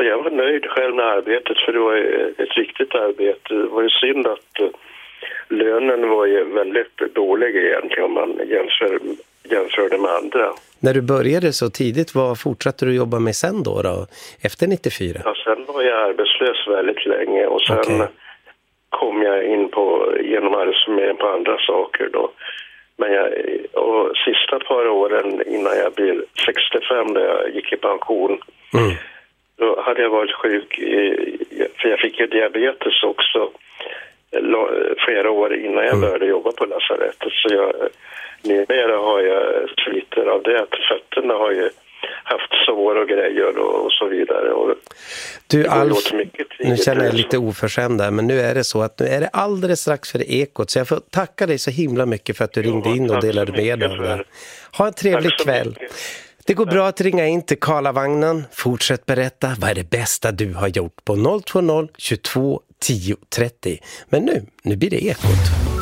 Alltså jag var nöjd själv med arbetet, för det var ett riktigt arbete. Det var ju synd att lönen var ju väldigt dålig egentligen om man jämförde med andra. När du började så tidigt, vad fortsatte du jobba med sen då efter 94? Ja, sen var jag arbetslös väldigt länge och sen kom jag in genom Arbetsförmedlingen på andra saker då. Men och sista par åren innan jag blev 65, när jag gick i pension, då hade jag varit sjuk, för jag fick ju diabetes också flera år innan jag började jobba på lasarettet. Så numera har jag sliter av det. Fötterna har ju haft sår och grejer och så vidare. Och du Alf, nu känner jag lite oförskämd där, men nu är det så att nu är det alldeles strax för Ekot, så jag får tacka dig så himla mycket för att du ringde in och delade med dig av det. Ha en trevlig kväll. Mycket. Det går bra att ringa in till Karlavagnen. Fortsätt berätta, vad är det bästa du har gjort på 020 22 10 30. Men nu blir det Ekot.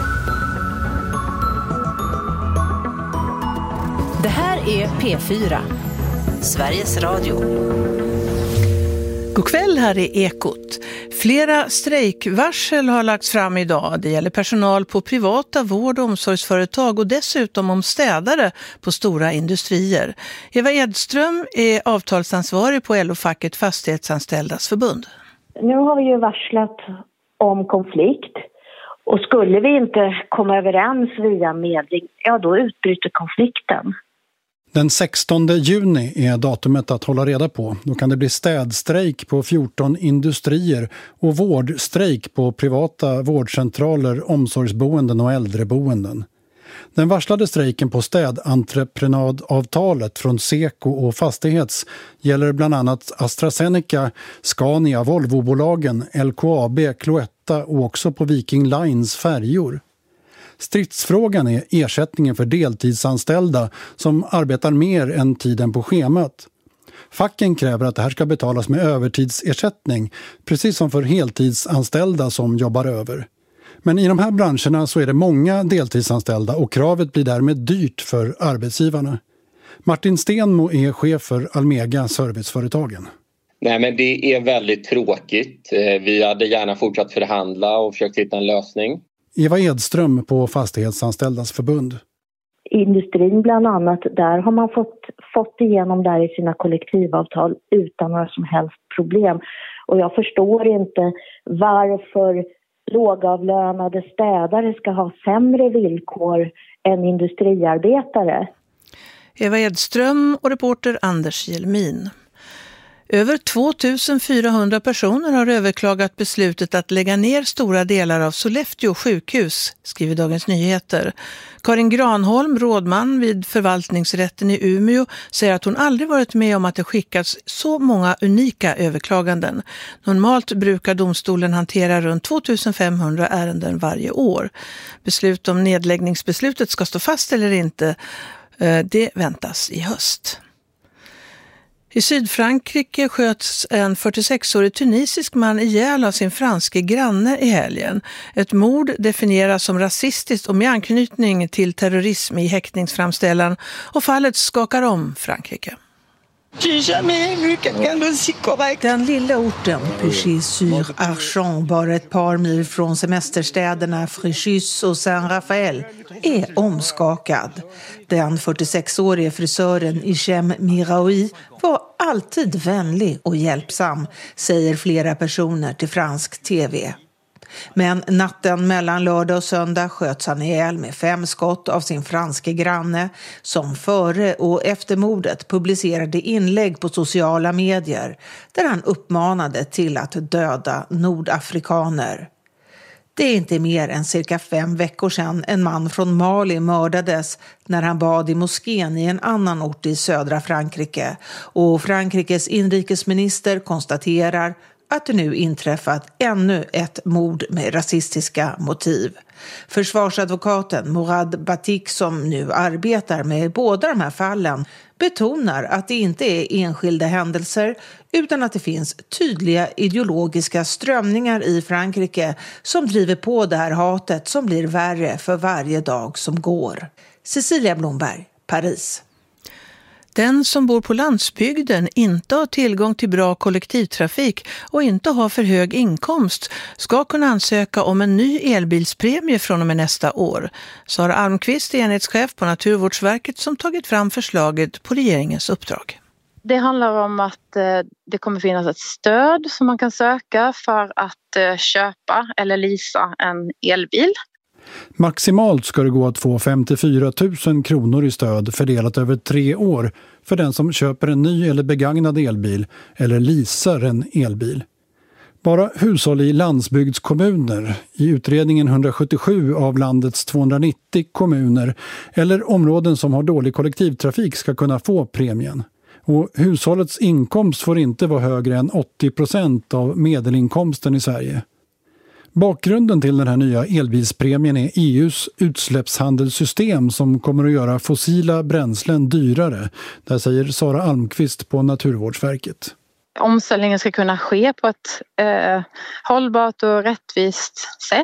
Det här är P4, Sveriges Radio. God kväll, här är Ekot. Flera strejkvarsel har lagts fram idag. Det gäller personal på privata vård- och omsorgsföretag och dessutom om städare på stora industrier. Eva Edström är avtalsansvarig på LO-facket Fastighetsanställdas förbund. Nu har vi ju varslat om konflikt, och skulle vi inte komma överens via medling, ja då utbryter konflikten. Den 16 juni är datumet att hålla reda på. Då kan det bli städstrejk på 14 industrier och vårdstrejk på privata vårdcentraler, omsorgsboenden och äldreboenden. Den varslade strejken på städentreprenadavtalet från Seko och Fastighets gäller bland annat AstraZeneca, Scania, Volvobolagen, LKAB, Cloetta och också på Viking Lines färjor. Stridsfrågan är ersättningen för deltidsanställda som arbetar mer än tiden på schemat. Facken kräver att det här ska betalas med övertidsersättning, precis som för heltidsanställda som jobbar över. Men i de här branscherna så är det många deltidsanställda och kravet blir därmed dyrt för arbetsgivarna. Martin Stenmo är chef för Almega Serviceföretagen. Nej, men det är väldigt tråkigt. Vi hade gärna fortsatt förhandla och försökt hitta en lösning. Eva Edström på Fastighetsanställdas förbund. Industrin bland annat, där har man fått igenom där i sina kollektivavtal utan några som helst problem. Och jag förstår inte varför lågavlönade städare ska ha sämre villkor än industriarbetare. Eva Edström och reporter Anders Jelmin. Över 2400 personer har överklagat beslutet att lägga ner stora delar av Sollefteå sjukhus, skriver Dagens Nyheter. Karin Granholm, rådman vid förvaltningsrätten i Umeå, säger att hon aldrig varit med om att det skickats så många unika överklaganden. Normalt brukar domstolen hantera runt 2500 ärenden varje år. Beslut om nedläggningsbeslutet ska stå fast eller inte, det väntas i höst. I Sydfrankrike sköts en 46-årig tunisisk man ihjäl av sin franske granne i helgen. Ett mord definieras som rasistiskt och med anknytning till terrorism i häktningsframställan, och fallet skakar om Frankrike. Den lilla orten Péchy-sur-Archamps, bara ett par mil från semesterstäderna Fréjus och Saint-Raphaël, är omskakad. Den 46-årige frisören Hichem Miraoui var alltid vänlig och hjälpsam, säger flera personer till fransk tv. Men natten mellan lördag och söndag sköts han ihjäl med 5 skott av sin franske granne, som före och efter mordet publicerade inlägg på sociala medier där han uppmanade till att döda nordafrikaner. Det är inte mer än cirka 5 veckor sedan en man från Mali mördades när han bad i moskén i en annan ort i södra Frankrike, och Frankrikes inrikesminister konstaterar att det nu inträffat ännu ett mord med rasistiska motiv. Försvarsadvokaten Mourad Batik, som nu arbetar med båda de här fallen, betonar att det inte är enskilda händelser utan att det finns tydliga ideologiska strömningar i Frankrike som driver på det här hatet som blir värre för varje dag som går. Cecilia Blomberg, Paris. Den som bor på landsbygden, inte har tillgång till bra kollektivtrafik och inte har för hög inkomst ska kunna ansöka om en ny elbilspremie från och med nästa år. Sara Almqvist är enhetschef på Naturvårdsverket som tagit fram förslaget på regeringens uppdrag. Det handlar om att det kommer finnas ett stöd som man kan söka för att köpa eller leasa en elbil. Maximalt ska det gå att få 54 000 kronor i stöd fördelat över 3 år för den som köper en ny eller begagnad elbil eller leasar en elbil. Bara hushåll i landsbygdskommuner, i utredningen 177 av landets 290 kommuner eller områden som har dålig kollektivtrafik ska kunna få premien. Och hushållets inkomst får inte vara högre än 80% av medelinkomsten i Sverige. Bakgrunden till den här nya elbilspremien är EUs utsläppshandelssystem som kommer att göra fossila bränslen dyrare. Där säger Sara Almqvist på Naturvårdsverket. Omställningen ska kunna ske på ett hållbart och rättvist sätt.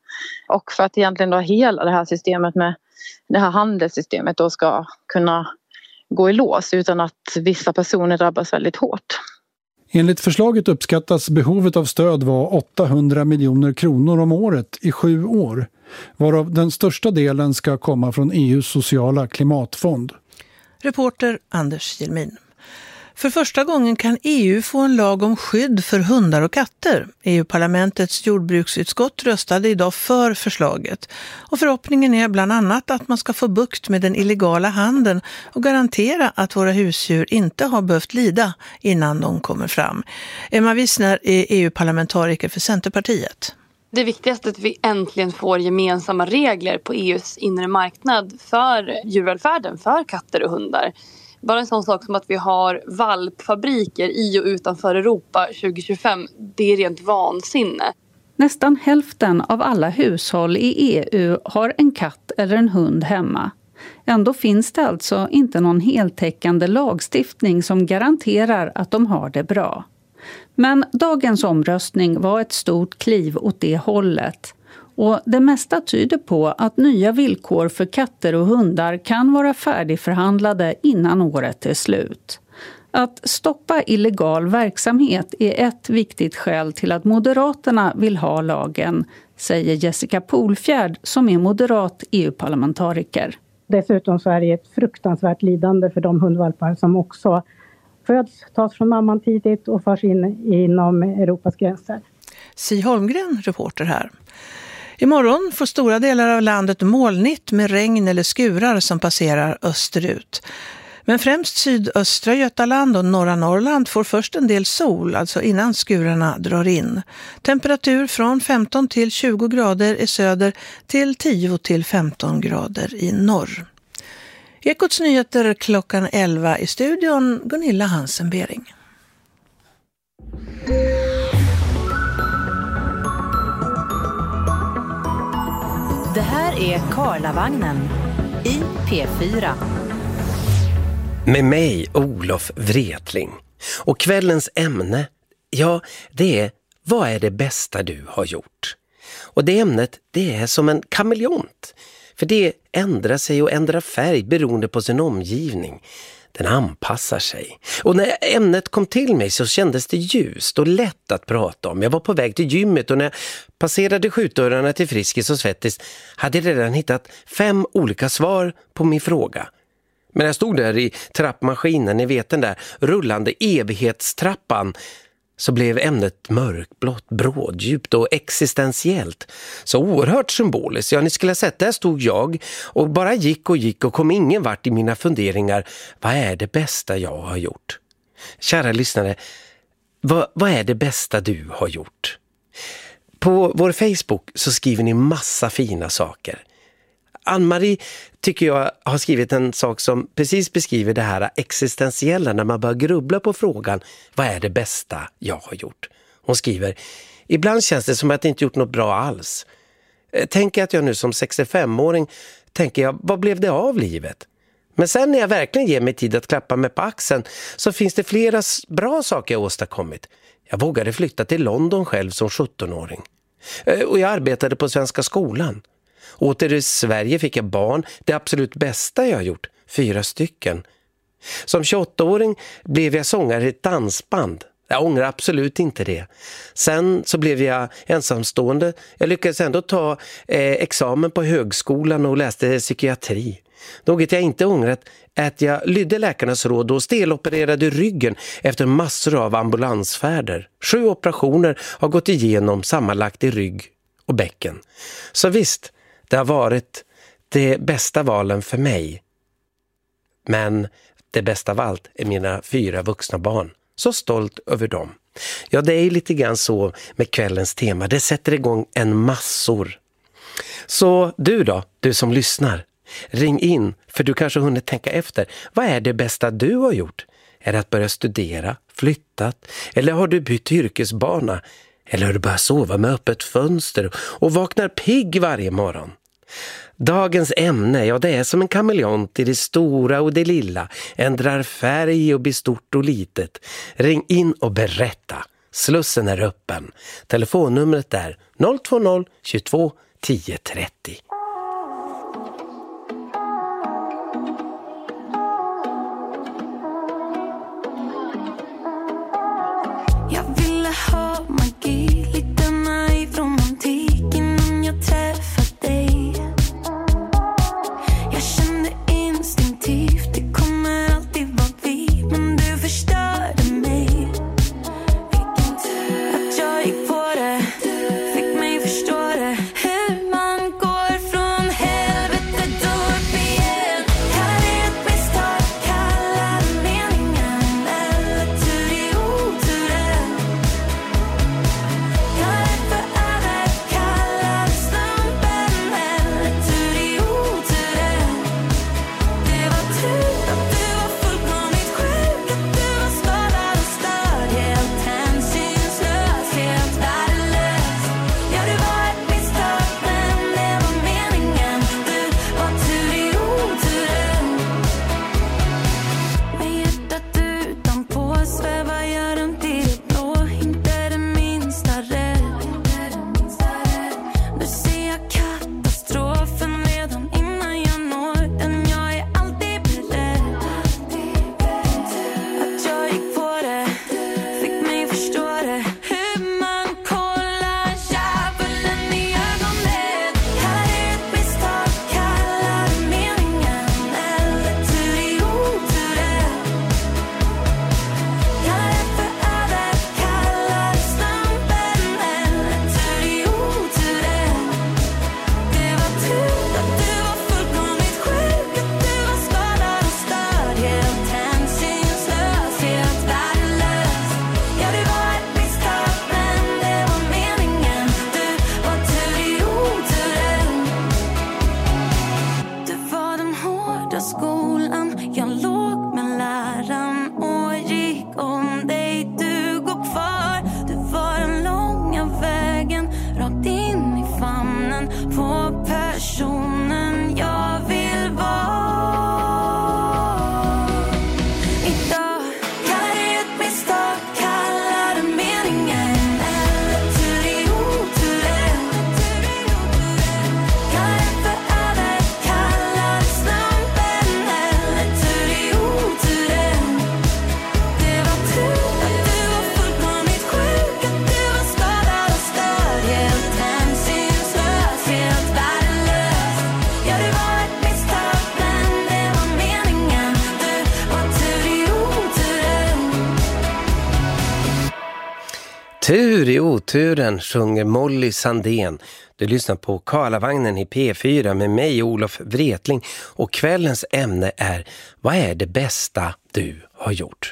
Och för att egentligen då hela det här systemet med det här handelssystemet då ska kunna gå i lås utan att vissa personer drabbas väldigt hårt. Enligt förslaget uppskattas behovet av stöd vara 800 miljoner kronor om året i 7 år, varav den största delen ska komma från EUs sociala klimatfond. Reporter Anders Jelmin. För första gången kan EU få en lag om skydd för hundar och katter. EU-parlamentets jordbruksutskott röstade idag för förslaget. Och förhoppningen är bland annat att man ska få bukt med den illegala handeln och garantera att våra husdjur inte har behövt lida innan de kommer fram. Emma Wissner är EU-parlamentariker för Centerpartiet. Det viktigaste är att vi äntligen får gemensamma regler på EUs inre marknad för djurvälfärden, för katter och hundar. Bara en sån sak som att vi har valpfabriker i och utanför Europa 2025, det är rent vansinne. Nästan hälften av alla hushåll i EU har en katt eller en hund hemma. Ändå finns det alltså inte någon heltäckande lagstiftning som garanterar att de har det bra. Men dagens omröstning var ett stort kliv åt det hållet. Och det mesta tyder på att nya villkor för katter och hundar kan vara färdigförhandlade innan året är slut. Att stoppa illegal verksamhet är ett viktigt skäl till att Moderaterna vill ha lagen, säger Jessica Polfjärd som är moderat EU-parlamentariker. Dessutom så är det ett fruktansvärt lidande för de hundvalpar som också föds, tas från mamman tidigt och förs in inom Europas gränser. Si Holmgren, reporter här. Imorgon får stora delar av landet molnigt med regn eller skurar som passerar österut. Men främst sydöstra Götaland och norra Norrland får först en del sol, alltså innan skurarna drar in. Temperatur från 15 till 20 grader i söder till 10 till 15 grader i norr. Ekots nyheter klockan 11 i studion, Gunilla Hansen-Bering. Det här är Karlavagnen i P4. Med mig, Olof Wretling. Och kvällens ämne, ja, det är: vad är det bästa du har gjort? Och det ämnet, det är som en kameleont. För det ändrar sig och ändrar färg beroende på sin omgivning. Den anpassar sig. Och när ämnet kom till mig så kändes det ljust och lätt att prata om. Jag var på väg till gymmet och när jag passerade skjutdörrarna till Friskis och Svettis hade jag redan hittat 5 olika svar på min fråga. Men jag stod där i trappmaskinen, ni vet den där rullande evighetstrappan, så blev ämnet mörkblått, bråddjupt och existentiellt. Så oerhört symboliskt. Ja, ni skulle ha sett, där stod jag och bara gick och kom ingen vart i mina funderingar. Vad är det bästa jag har gjort? Kära lyssnare, vad är det bästa du har gjort? På vår Facebook så skriver ni massa fina saker. Ann-Marie tycker jag har skrivit en sak som precis beskriver det här existentiella när man börjar grubbla på frågan: vad är det bästa jag har gjort? Hon skriver: ibland känns det som att jag inte gjort något bra alls. Tänker att jag nu som 65-åring tänker jag, vad blev det av livet? Men sen när jag verkligen ger mig tid att klappa mig på axeln så finns det flera bra saker jag åstadkommit. Jag vågade flytta till London själv som 17-åring. Och jag arbetade på Svenska skolan. Åter i Sverige fick jag barn, det absolut bästa jag har gjort, 4 stycken. Som 28-åring blev jag sångare i ett dansband. Jag ångrar absolut inte det. Sen så blev jag ensamstående. Jag lyckades ändå ta examen på högskolan och läste psykiatri. Något jag inte ångrat är att jag lydde läkarnas råd och stelopererade ryggen efter massor av ambulansfärder. 7 operationer har gått igenom sammanlagt i rygg och bäcken. Så visst, det har varit det bästa valen för mig. Men det bästa av allt är mina 4 vuxna barn. Så stolt över dem. Ja, det är lite grann så med kvällens tema. Det sätter igång en massor. Så du då, du som lyssnar. Ring in, för du kanske hunnit tänka efter. Vad är det bästa du har gjort? Är det att börja studera, flyttat? Eller har du bytt yrkesbana? Eller har du börjat sova med öppet fönster och vaknar pigg varje morgon? Dagens ämne, ja, det är som en kameleont i det stora och det lilla. Ändrar färg och blir stort och litet. Ring in och berätta. Slussen är öppen. Telefonnumret är 020 22 10 30. Tur i oturen sjunger Molly Sandén. Du lyssnar på Karlavagnen i P4 med mig, Olof Wretling. Och kvällens ämne är: vad är det bästa du har gjort?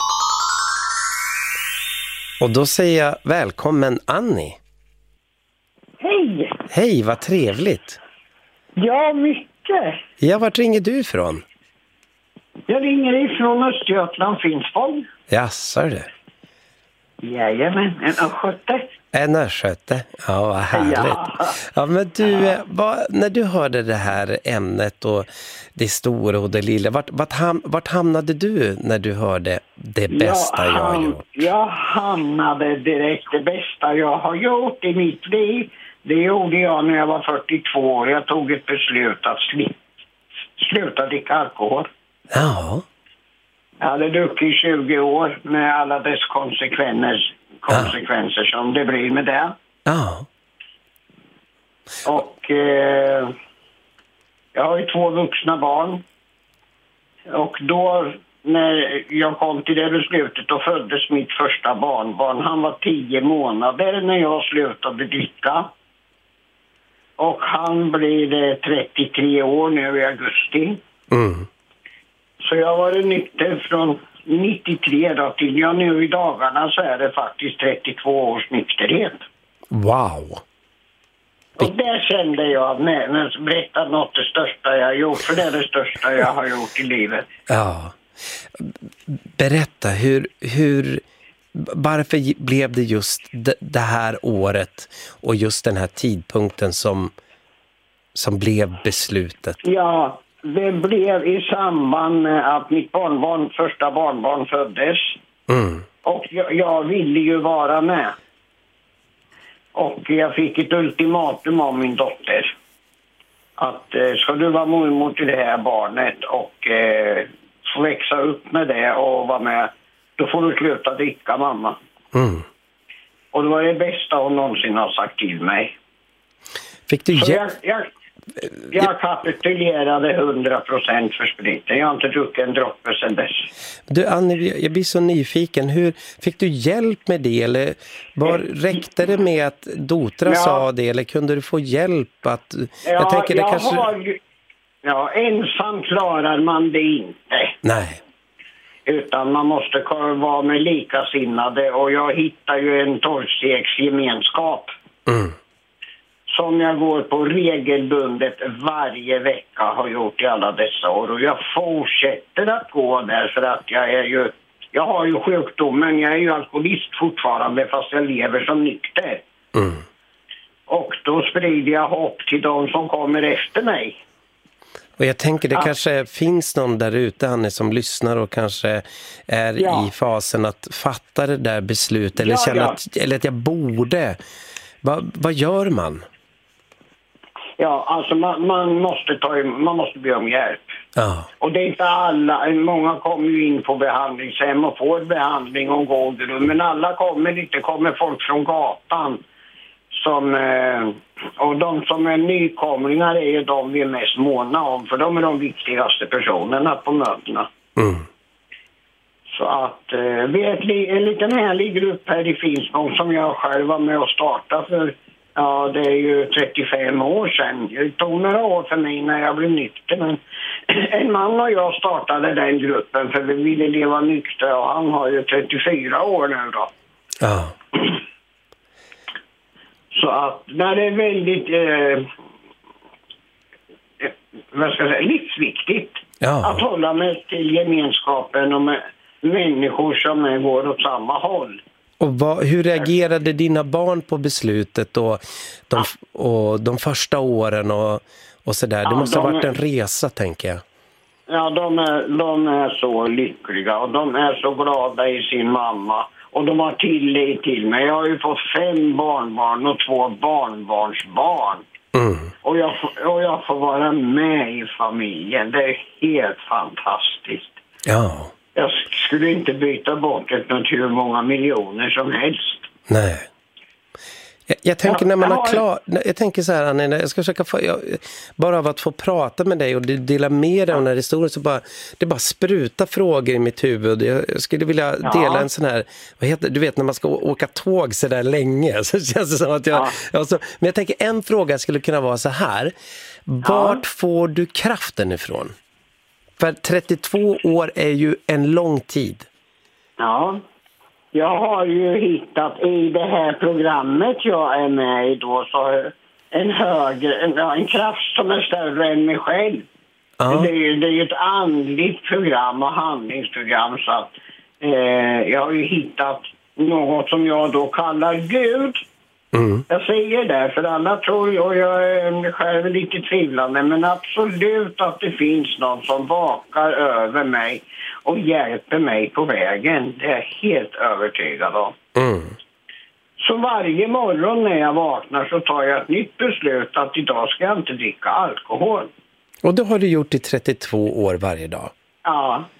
Och då säger jag välkommen Annie. Hej! Hej, vad trevligt. Ja, mycket. Ja, vart ringer du ifrån? Jag ringer ifrån Östergötland, Finspång. Jaså det. Jajamän, en östgöte. En östgöte, ja vad härligt. Ja, men du, när du hörde det här ämnet och det stora och det lilla, vart hamnade du när du hörde det bästa jag har gjort? Jag hamnade direkt det bästa jag har gjort i mitt liv. Det gjorde jag när jag var 42 år. Jag tog ett beslut att sluta dricka alkohol. Ja. Jag hade druckit i 20 år med alla dess konsekvenser som det blir med det. Ja. Och jag har ju 2 vuxna barn. Och då när jag kom till det beslutet, då föddes mitt första barnbarn. Han var 10 månader när jag slutade dricka. Och han blir 33 år nu i augusti. Mm. Så jag har varit nykter från 93 då till nu i dagarna så är det faktiskt 32 års nykterhet. Wow! Och där kände jag, men berätta något det största jag har gjort, för det är det största jag har gjort i livet. Ja. Berätta, varför blev det just det här året och just den här tidpunkten som blev beslutet? Ja, det blev i samband med att mitt första barnbarn föddes. Mm. Och jag ville ju vara med. Och jag fick ett ultimatum av min dotter. Att ska du vara mormor till det här barnet och få växa upp med det och vara med, då får du sluta dricka, mamma. Mm. Och det var det bästa hon någonsin har sagt till mig. Fick du jag kapitulerade 100% för spriten. Jag har inte druckit en droppe sedan dess. Du Annie, jag blir så nyfiken. Hur fick du hjälp med det? Eller räckte det med att Dotra sa det? Eller kunde du få hjälp? Jag tänker det kanske... ensam klarar man det inte. Nej. Utan man måste vara med likasinnade. Och jag hittar ju en 12-stegsgemenskap. Mm. Som jag går på regelbundet varje vecka, har gjort i alla dessa år. Och jag fortsätter att gå där för att jag har ju sjukdomen. Jag är ju alkoholist fortfarande fast jag lever som nykter. Mm. Och då sprider jag hopp till de som kommer efter mig. Och jag tänker det kanske finns någon där ute, Annie, som lyssnar och kanske är i fasen att fatta det där beslutet. Eller känna att jag borde. Vad gör man? Ja, alltså man måste be om hjälp. Ja. Och det är inte alla, många kommer ju in på behandlingshem och får behandling och god rum, men alla kommer inte, kommer folk från gatan och de som är nykomlingar är ju de vi är mest måna om, för de är de viktigaste personerna på mötena. Mm. Så att vi är en liten härlig grupp här i Finspång som jag själv var med och startade för, det är ju 35 år sedan. Det tog några år för mig när jag blev nykter, men en man och jag startade den gruppen för vi ville leva nykter och han har ju 34 år nu då. Ja. Så att när det är väldigt livsviktigt att hålla mig till gemenskapen och med människor som går åt samma håll. Och hur reagerade dina barn på beslutet och de första åren och sådär? Det måste ha varit en resa, tänker jag. Ja, de är så lyckliga och de är så glada i sin mamma. Och de har tillit till mig. Jag har ju fått 5 barnbarn och 2 barnbarnsbarn. Mm. Och jag får vara med i familjen. Det är helt fantastiskt. Ja. Jag skulle inte byta bort ett hur många miljoner som helst. Nej. Jag tänker när man har klart... Jag tänker så här, Annie, jag ska försöka bara av att få prata med dig och dela med dig om den här historien så det bara sprutar frågor i mitt huvud. Jag skulle vilja dela en sån här... Vad heter, du vet när man ska åka tåg så där länge så känns det som att men jag tänker en fråga skulle kunna vara så här. Vart får du kraften ifrån? För 32 år är ju en lång tid. Ja. Jag har ju hittat i det här programmet jag är med i då så en kraft som är större än mig själv. Ja. Det är ju ett andligt program och handlingsprogram så att jag har ju hittat något som jag då kallar Gud. Mm. Jag säger det för alla tror och jag är själv lite tvivlande men absolut att det finns någon som vakar över mig och hjälper mig på vägen. Det är jag helt övertygad om. Mm. Så varje morgon när jag vaknar så tar jag ett nytt beslut att idag ska jag inte dricka alkohol. Och det har du gjort i 32 år varje dag? Ja.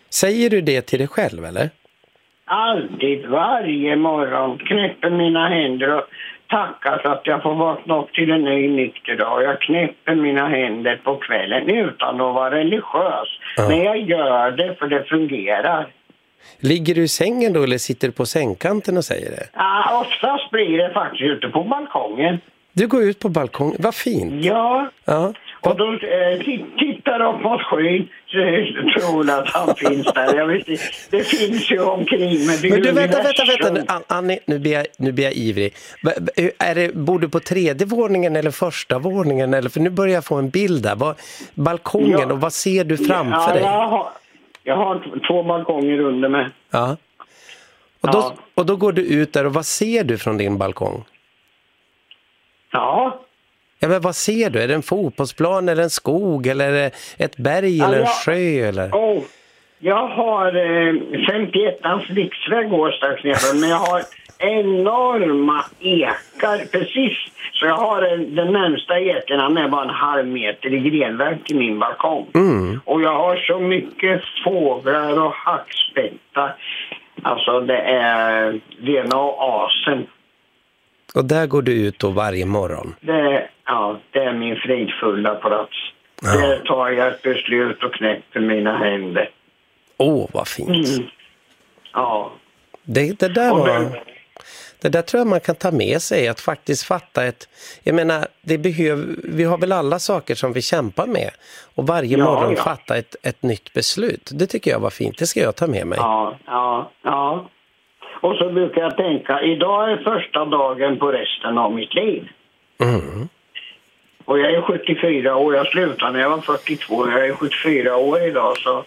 Säger du det till dig själv eller? Alltid, varje morgon knäpper mina händer och tackar för att jag får vakna upp till en ny nykter dag. Jag knäpper mina händer på kvällen utan att vara religiös. Ja. Men jag gör det för det fungerar. Ligger du i sängen då eller sitter du på sängkanten och säger det? Ja, oftast blir det faktiskt ute på balkongen. Du går ut på balkongen, vad fint. Ja. Och då tittar upp mot skyn så tror att han finns där. Jag vet inte, det finns ju omkring. Men du, vänta. Annie, nu blir jag ivrig. Bor du på 3:e våningen eller 1:a våningen? Eller, för nu börjar jag få en bild där. Balkongen, och vad ser du framför dig? Jag har 2 balkonger under mig. Ja. Och då går du ut där och vad ser du från din balkong? Ja. Ja, men vad ser du? Är det en fotbollsplan eller en skog eller ett berg eller en sjö? Eller? Jag har 51ans riksväg går strax ner, men jag har enorma ekar precis. Så jag har den närmsta ekerna med bara 1/2 meter i grenverk till min balkong. Och jag har så mycket fåglar och hackspettar. Alltså det är rena oasen. Och där går du ut då varje morgon? Det är min fridfulla plats. Ja. Där tar jag ett beslut och knäpper mina händer. Vad fint. Ja. Det där tror jag man kan ta med sig, att faktiskt fatta jag menar, vi har väl alla saker som vi kämpar med. Och varje morgon fatta ett nytt beslut. Det tycker jag var fint, det ska jag ta med mig. Ja. Och så brukar jag tänka, idag är första dagen på resten av mitt liv. Och jag är 74 år, jag slutade när jag var 42. Jag är 74 år idag, så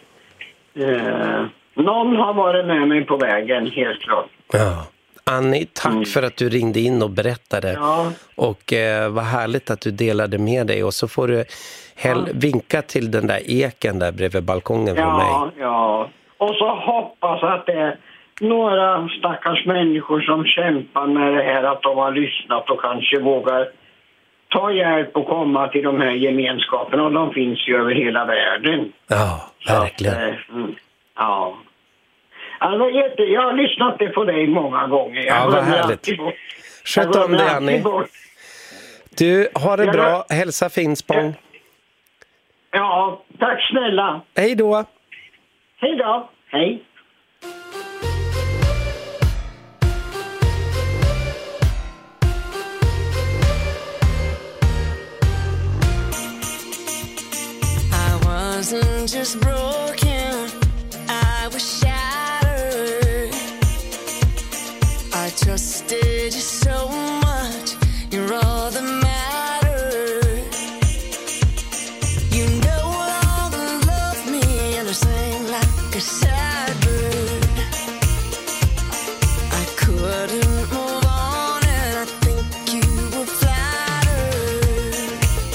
någon har varit med mig på vägen, helt klart. Ja. Annie, tack för att du ringde in och berättade. Ja. Och vad härligt att du delade med dig. Och så får du vinka till den där eken där bredvid balkongen för mig. Ja, och så hoppas att det är några stackars människor som kämpar med det här, att de har lyssnat och kanske vågar ta hjälp och komma till de här gemenskaperna. Och de finns ju över hela världen. Ja, verkligen. Ja. Alltså, jag har lyssnat på dig många gånger. Vad härligt. Sköt om dig, Annie. Du, har det bra. Hälsa Finspång. Ja, tack snälla. Hej då. Hej då. Hej. I wasn't just broken, I was shattered. I trusted you so much, you're all that mattered. You know all that love me, and I sang like a sad bird. I couldn't move on, and I think you were flattered.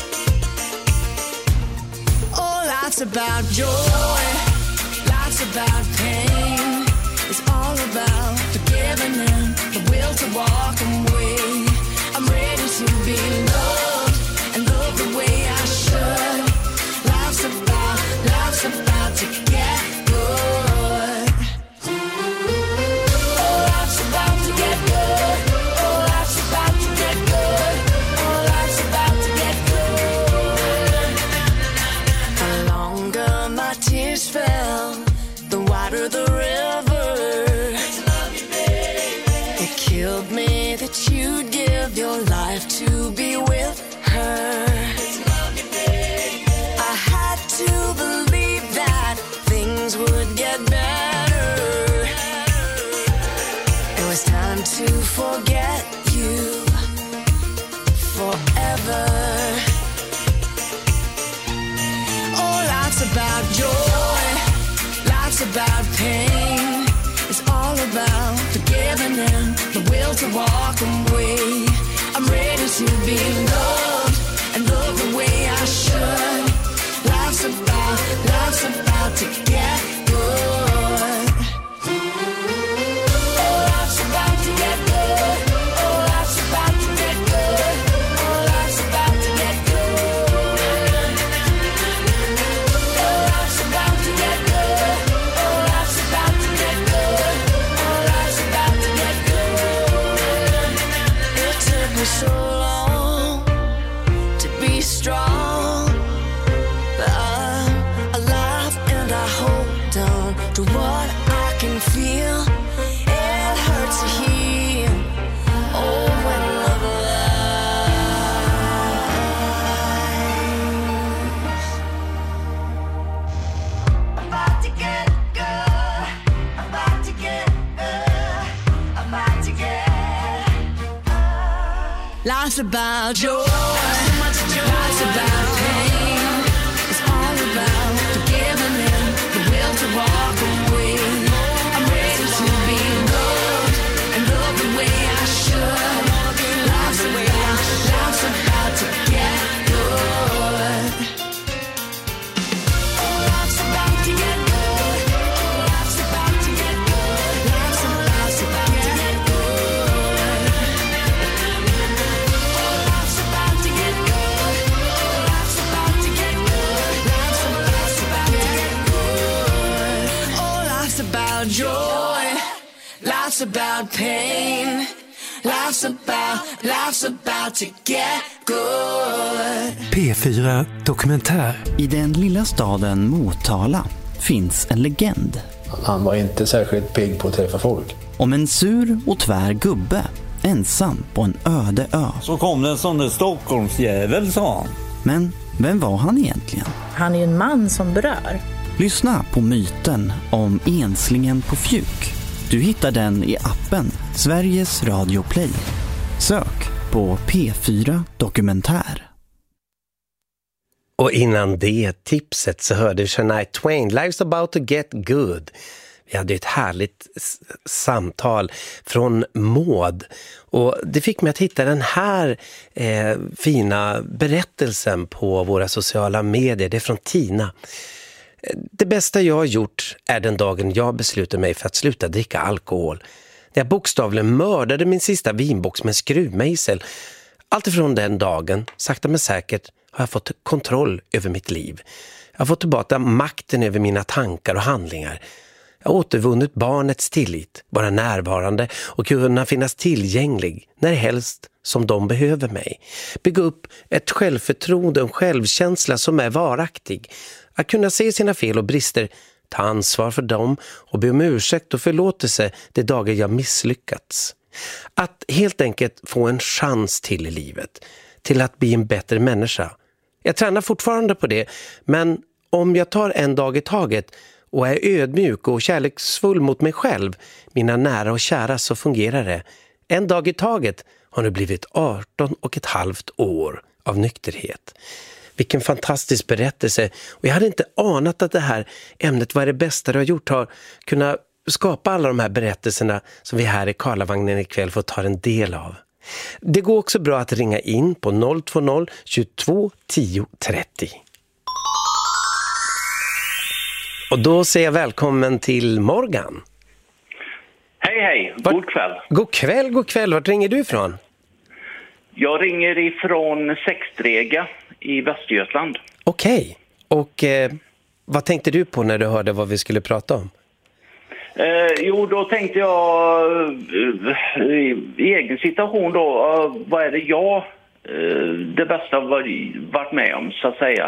Oh, lots about joy, lots about pain. It's all about forgiving and the will to walk away. I'm ready to be loved and love the way I should. Life's about to get good. Oh, life's about to get good. Oh, life's about to get good. Oh, life's about to get good. The longer my tears fell, the wider the river. It killed me that you'd give your life to be with her. I had to believe that things would get better. It was time to forget you forever. Oh, lots about joy, lots about pain. It's all about forgiving and the will to walk away. I'm ready to be loved and love the way I should. Life's about to get good. Oh, life's about to get good. Oh, life's about to get good. Oh, life's about to get good. Oh, life's about to get good. Oh, for so long to be strong, but I'm alive and I hold on to what I can feel. It hurts to hear, oh, when love lies. About to get good, about to get good, about to get life's about joy, life's about pain. It's all about forgiving and the will to walk away. I'm ready to be loved and love the way I should. Life's about to get good. Oh, life's about to get good. Life's about to get good. Life's about to get good. Life's about to get good. Life's about to get good. Life's about to get good. Oh, life's about joy. Life's about pain. Life's about to get good. P4 Dokumentär. I den lilla staden Motala finns en legend. Han var inte särskilt pigg på att träffa folk. Om en sur och tvär gubbe, ensam på en öde ö. Så kom det en sån där Stockholmsjävel, sa han. Men vem var han egentligen? Han är ju en man som berör. Lyssna på myten om enslingen på Fjuk. Du hittar den i appen Sveriges Radio Play. Sök på P4 Dokumentär. Och innan det tipset så hörde Shania Twain, Life's about to get good. Vi hade ett härligt samtal från Maud. Och det fick mig att hitta den här fina berättelsen på våra sociala medier. Det är från Tina. Det bästa jag har gjort är den dagen jag beslutade mig för att sluta dricka alkohol. När jag bokstavligen mördade min sista vinbox med skruvmejsel. Allt ifrån den dagen, sakta men säkert, har jag fått kontroll över mitt liv. Jag har fått tillbaka makten över mina tankar och handlingar. Jag har återvunnit barnets tillit, vara närvarande och kunna finnas tillgänglig när helst som de behöver mig. Bygga upp ett självförtroende och en självkänsla som är varaktig. Att kunna se sina fel och brister, ta ansvar för dem och be om ursäkt och förlåtelse de dagar jag misslyckats. Att helt enkelt få en chans till i livet, till att bli en bättre människa. Jag tränar fortfarande på det, men om jag tar en dag i taget och är ödmjuk och kärleksfull mot mig själv, mina nära och kära, så fungerar det. En dag i taget har nu blivit 18,5 år av nykterhet. Vilken fantastisk berättelse. Och jag hade inte anat att det här ämnet, vad är det bästa du har gjort, har kunnat skapa alla de här berättelserna som vi här i Karlavagnen ikväll får ta en del av. Det går också bra att ringa in på 020 22 10 30. Och då säger jag välkommen till Morgan. Hej, hej. God kväll. God kväll. Vart ringer du ifrån? Jag ringer ifrån Sexstrega i Västergötland. Okej. Och vad tänkte du på när du hörde vad vi skulle prata om? Jo, då tänkte jag i egen situation då, vad är det jag det bästa varit med om, så att säga.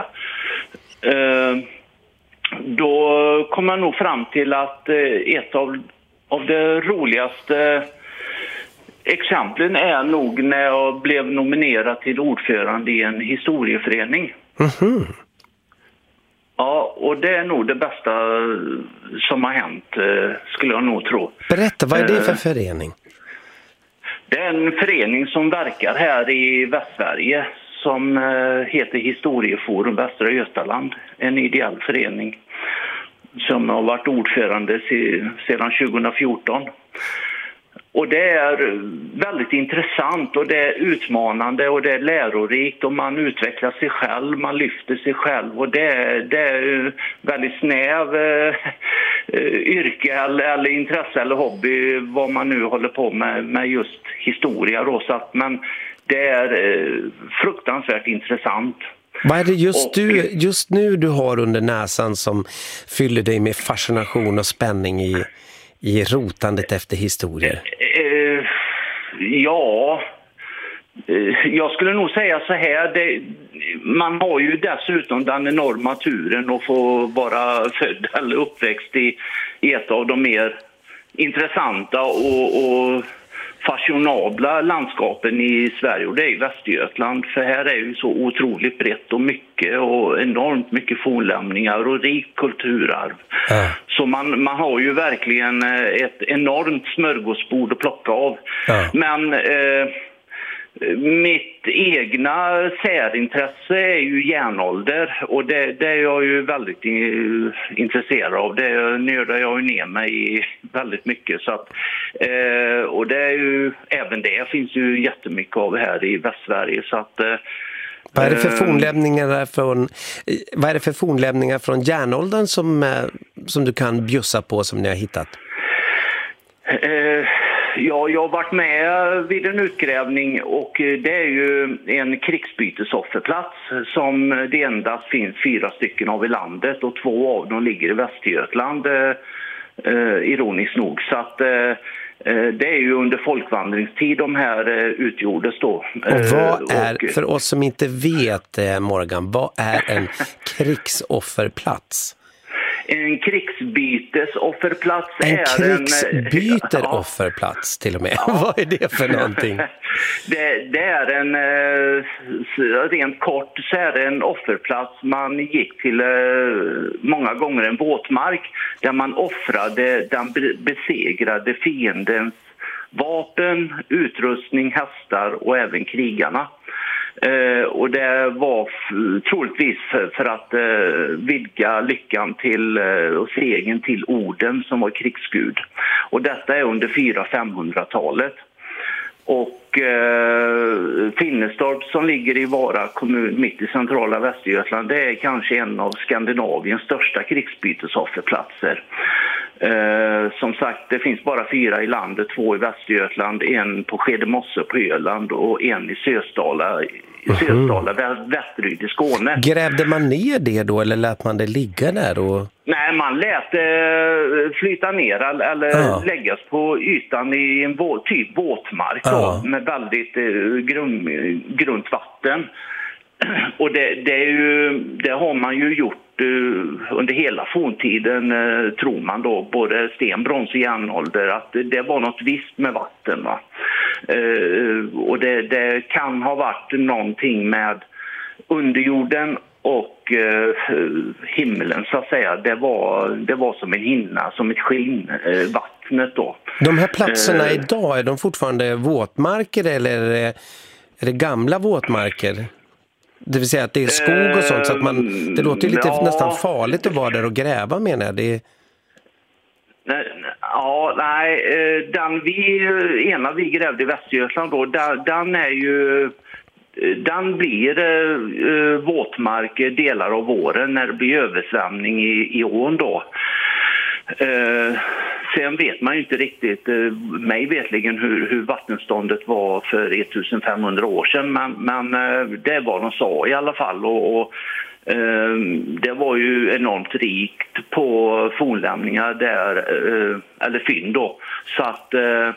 Då kom jag nog fram till att ett av de roligaste exemplen är nog när jag blev nominerad till ordförande i en historieförening. Mhm. Ja, och det är nog det bästa som har hänt, skulle jag nog tro. Berätta, vad är det för förening? Det är en förening som verkar här i Västsverige som heter Historieforum Västra Götaland. En ideell förening som har varit ordförande sedan 2014. Och det är väldigt intressant och det är utmanande och det är lärorikt och man utvecklar sig själv, man lyfter sig själv och det är väldigt snäv yrke eller intresse eller hobby vad man nu håller på med just historia då, så att, men det är fruktansvärt intressant. Vad är det just nu du har under näsan som fyller dig med fascination och spänning i rotandet efter historier? Ja, Jag skulle nog säga så här, man har ju dessutom den enorma turen att få vara född eller uppväxt i ett av de mer intressanta och fashionabla landskapen i Sverige, och det är Västergötland, för här är ju så otroligt brett och mycket och enormt mycket fornlämningar och rikt kulturarv. Så man har ju verkligen ett enormt smörgåsbord att plocka av. Men mitt egna särintresse är ju järnålder, och det är jag ju väldigt intresserad av. Det nördar jag ju ner mig i väldigt mycket. Så att, och det är ju, även det finns ju jättemycket av här i Västsverige. Så att, vad är det för fornlämningar från järnåldern som du kan bjussa på, som ni har hittat? Ja, jag har varit med vid en utgrävning, och det är ju en krigsbytesofferplats som det endast finns 4 stycken av i landet, och 2 av dem ligger i Västergötland, ironiskt nog. Så att det är ju under folkvandringstid de här utgjordes då. Och vad är, för oss som inte vet, Morgan, vad är en krigsofferplats? En krigsbytesofferplats är krigsbyterofferplats till och med. Ja. Vad är det för någonting? Det är en, rent kort så är det en offerplats. Man gick till många gånger en våtmark där man offrade den besegrade fiendens vapen, utrustning, hästar och även krigarna. Och det var troligtvis för att vidga lyckan till och segern till Oden, som var krigsgud. Och detta är under 400-500-talet. Och Finnestorp, som ligger i Vara kommun mitt i centrala Västergötland, det är kanske en av Skandinaviens största krigsbytesofferplatser. Som sagt, det finns bara 4 i landet, 2 i Västergötland, en på Skedemosse på Öland och en i Sösdala, Västerryd i Skåne. Grävde man ner det då, eller lät man det ligga där? Nej, man lät flyta ner eller läggas på ytan i en typ våtmark då, med väldigt grunt vatten. Och det har man ju gjort under hela forntiden, tror man då, både sten, brons och järnålder, att det var något visst med vatten, va? Och det kan ha varit någonting med underjorden och himlen, så att säga. Det var som en hinna, som ett skinn, vattnet då. De här platserna idag, är de fortfarande våtmarker, eller är det gamla våtmarker? Det vill säga att det är skog och sånt, så att det låter lite nästan farligt att vara där och gräva, menar jag. Den vi grävde i Västergötland då, den blir våtmark delar av våren när det blir översvämning i ån då. Sen vet man ju inte riktigt, mig vetligen, hur vattenståndet var för 1500 år sedan, men det var de sa i alla fall, och det var ju enormt rikt på fornlämningar där, eller fynd då. Så att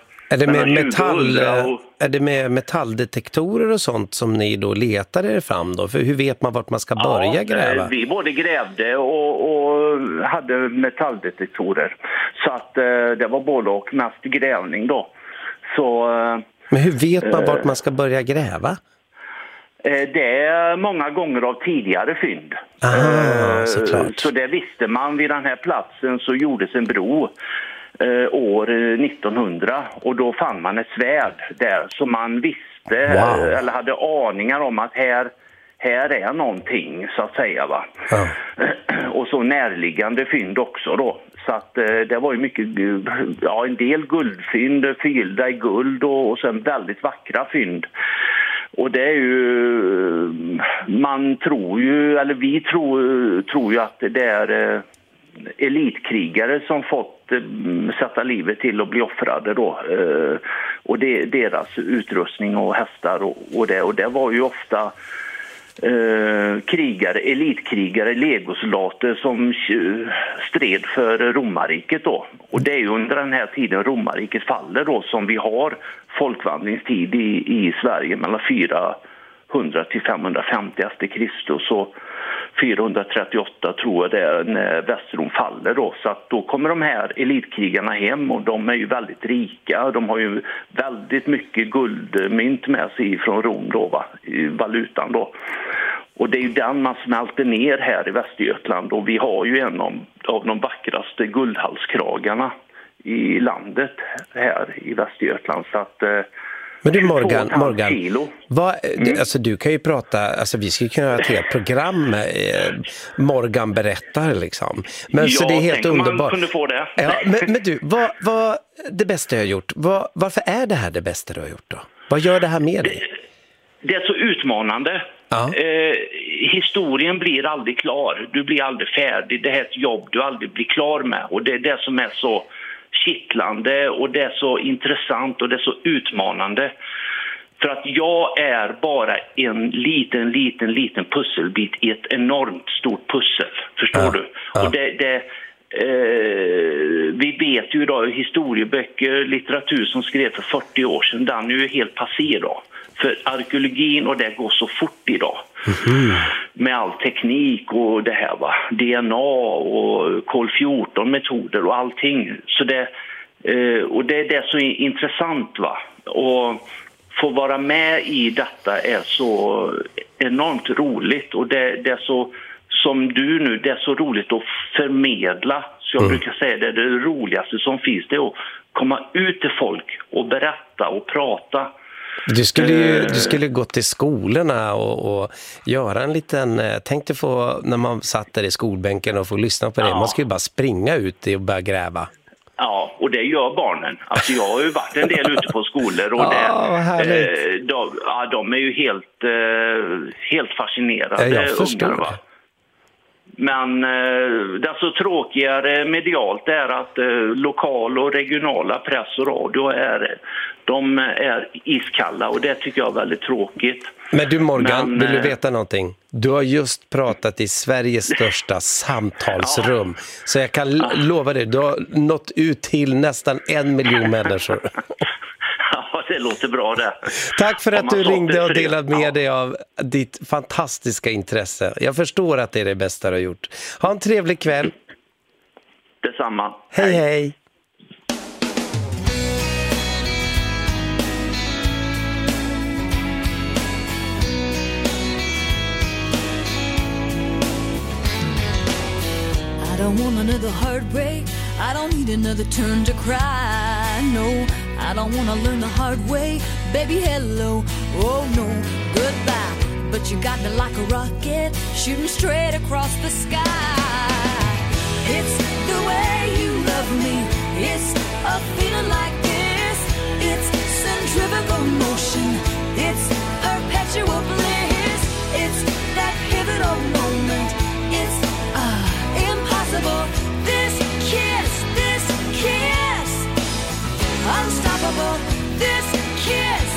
är det med metalldetektorer och sånt som ni då letar er fram då? För hur vet man vart man ska börja gräva? Vi både grävde och hade metalldetektorer. Så att det var både och, mest grävning då. Så, men hur vet man vart man ska börja gräva? Det är många gånger av tidigare fynd. Så det visste man. Vid den här platsen så gjordes en bro år 1900, och då fann man ett svärd där, så man visste eller hade aningar om att här är någonting, så att säga, va. Och så närliggande fynd också då. Så att det var ju mycket, en del guldfynd fyllda i guld, och sen väldigt vackra fynd. Och det är ju, man tror ju, eller vi tror ju att det är elitkrigare som fått sätta livet till och bli offrade då, och deras utrustning och hästar och det var ju ofta elitkrigare, legosoldater som stred för romarriket då. Och det är ju under den här tiden romarriket faller då som vi har folkvandringstid i Sverige mellan 400 till 550 efter Kristus och 438 tror jag det är när Västrom faller då. Så att då kommer de här elitkrigarna hem och de är ju väldigt rika. De har ju väldigt mycket guldmynt med sig från Rom då, va? I valutan då. Och det är ju den man smälter ner här i Västergötland och vi har ju en av de vackraste guldhalskragarna i landet här i Västergötland. Så att men du Morgan, alltså du kan ju prata, alltså vi skulle kunna ha ett helt program med Morgan berättar liksom. Men så det är helt underbart. Man kunde få det. Ja, men du, vad det bästa jag har gjort? Varför är det här det bästa du har gjort då? Vad gör det här med dig? Det är så utmanande. Ja. Historien blir aldrig klar. Du blir aldrig färdig. Det är ett jobb du aldrig blir klar med. Och det är det som är så kittlande och det är så intressant och det är så utmanande. För att jag är bara en liten pusselbit i ett enormt stort pussel. Förstår du? Ja. Och vi vet ju idag historieböcker, litteratur som skrev för 40 år sedan, den är ju helt passé idag. För arkeologin och det går så fort idag. Mm-hmm. Med all teknik och det här va. DNA och kol-14 metoder och allting. Så det är det så intressant va. Och få vara med i detta är så enormt roligt. Och det är så, som du nu, det är så roligt att förmedla. Så jag brukar säga det roligaste som finns, det är att komma ut till folk och berätta och prata. Du skulle gå till skolorna och göra en liten, tänkte få när man satt där i skolbänken och få lyssna på det, man skulle bara springa ut och börja gräva. Ja, och det gör barnen. Alltså jag har ju varit en del ute på skolor och de är ju helt fascinerade. Ja, jag förstår det. Men det så tråkigare medialt är att lokal och regionala press och radio de är iskalla och det tycker jag är väldigt tråkigt. Men du Morgan, vill du veta någonting? Du har just pratat i Sveriges största samtalsrum. Så jag kan lova dig, du har nått ut till nästan 1 miljon människor. Ja, det låter bra det. Tack för att du ringde och delade med dig av ditt fantastiska intresse. Jag förstår att det är det bästa du har gjort. Ha en trevlig kväll. Detsamma. Hej, hej. I don't want another heartbreak. I don't need another turn to cry. No, I don't want to learn the hard way. Baby, hello. Oh, no, goodbye. But you got me like a rocket, shooting straight across the sky. It's the way you love me. It's a feeling like this. It's centrifugal motion. It's perpetual bliss. It's that pivotal moment. It's impossible. This kiss, unstoppable. This kiss.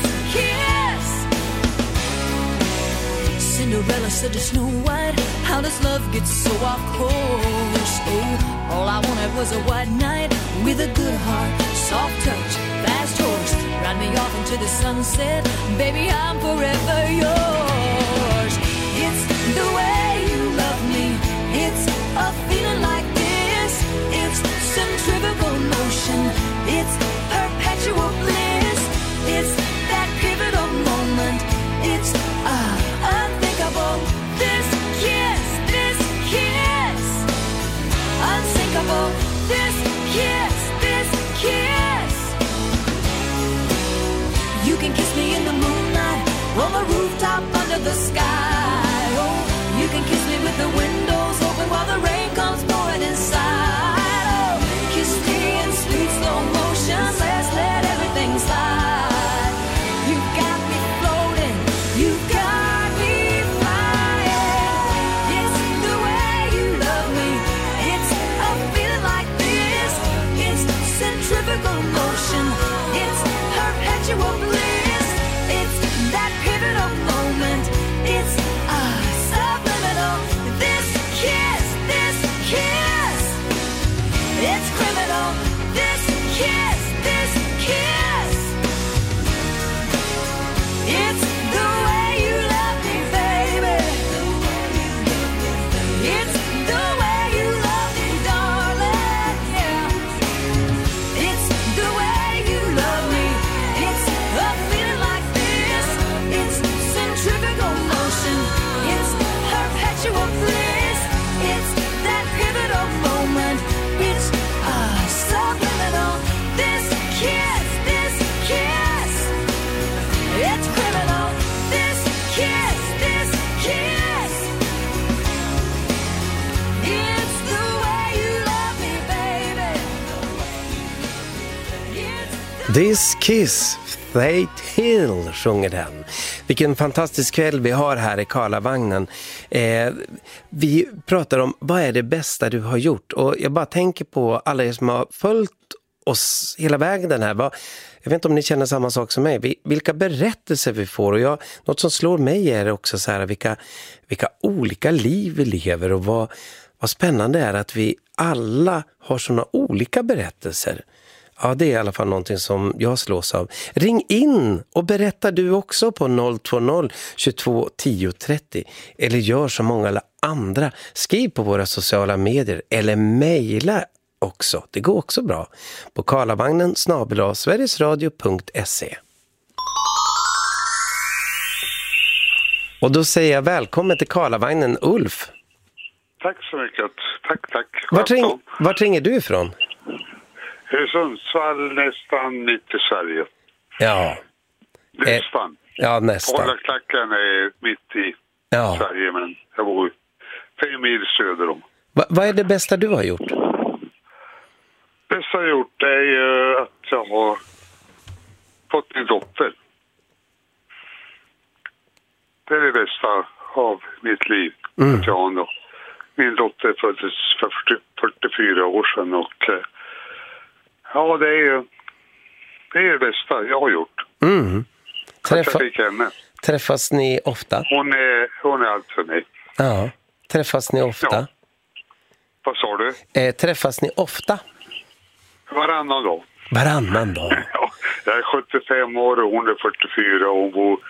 Cinderella said to Snow White, how does love get so off course? Oh, all I wanted was a white knight with a good heart, soft touch, fast horse. Ride me off into the sunset, baby, I'm forever yours. It's the way you love me. It's a feeling like this. It's centrifugal motion. It's perpetual bliss. It's that pivotal moment. It's unthinkable. This kiss. Unsinkable. This kiss. You can kiss me in the moonlight, on the rooftop under the sky. Oh, you can kiss me with the windows open while the rain comes pouring inside. Oh, kiss me in sweet slow motion. Let's let everything slide. You got me floating. You got me flying. It's the way you love me. It's a feeling like this. It's centrifugal motion. It's perpetual bliss. It's that pivotal moment. It's This Kiss, Faith Hill sjunger den. Vilken fantastisk kväll vi har här i Karlavagnen. Vi pratar om vad är det bästa du har gjort. Och jag bara tänker på alla er som har följt oss hela vägen den här. Jag vet inte om ni känner samma sak som mig. Vilka berättelser vi får. Och något som slår mig är också så här, vilka olika liv vi lever. Och vad spännande är att vi alla har såna olika berättelser. Ja, det är i alla fall någonting som jag slås av. Ring in och berätta du också på 020 22 10 30. Eller gör som många alla andra. Skriv på våra sociala medier eller mejla också. Det går också bra. På karlavagnen@sverigesradio.se. Och då säger jag välkommen till Karlavagnen, Ulf. Tack så mycket. Tack. Vart ringer du ifrån? Sundsvall, nästan mitt i Sverige. Ja. Nästan. Ja, nästan. Polaklacken är mitt i Sverige, men jag bor 5 mil söder om. Vad är det bästa du har gjort? Bästa jag har gjort är ju att jag har fått min dotter. Det är det bästa av mitt liv. Att jag har min dotter föddes för 44 år sedan och ja, det är det bästa jag har gjort. Träffas ni ofta? Hon är allt för mig. Ja. Träffas ni ofta? Ja. Vad sa du? Träffas ni ofta? Varannan dag. Varannan dag? Ja, jag är 75 år och hon är 44 och hon bor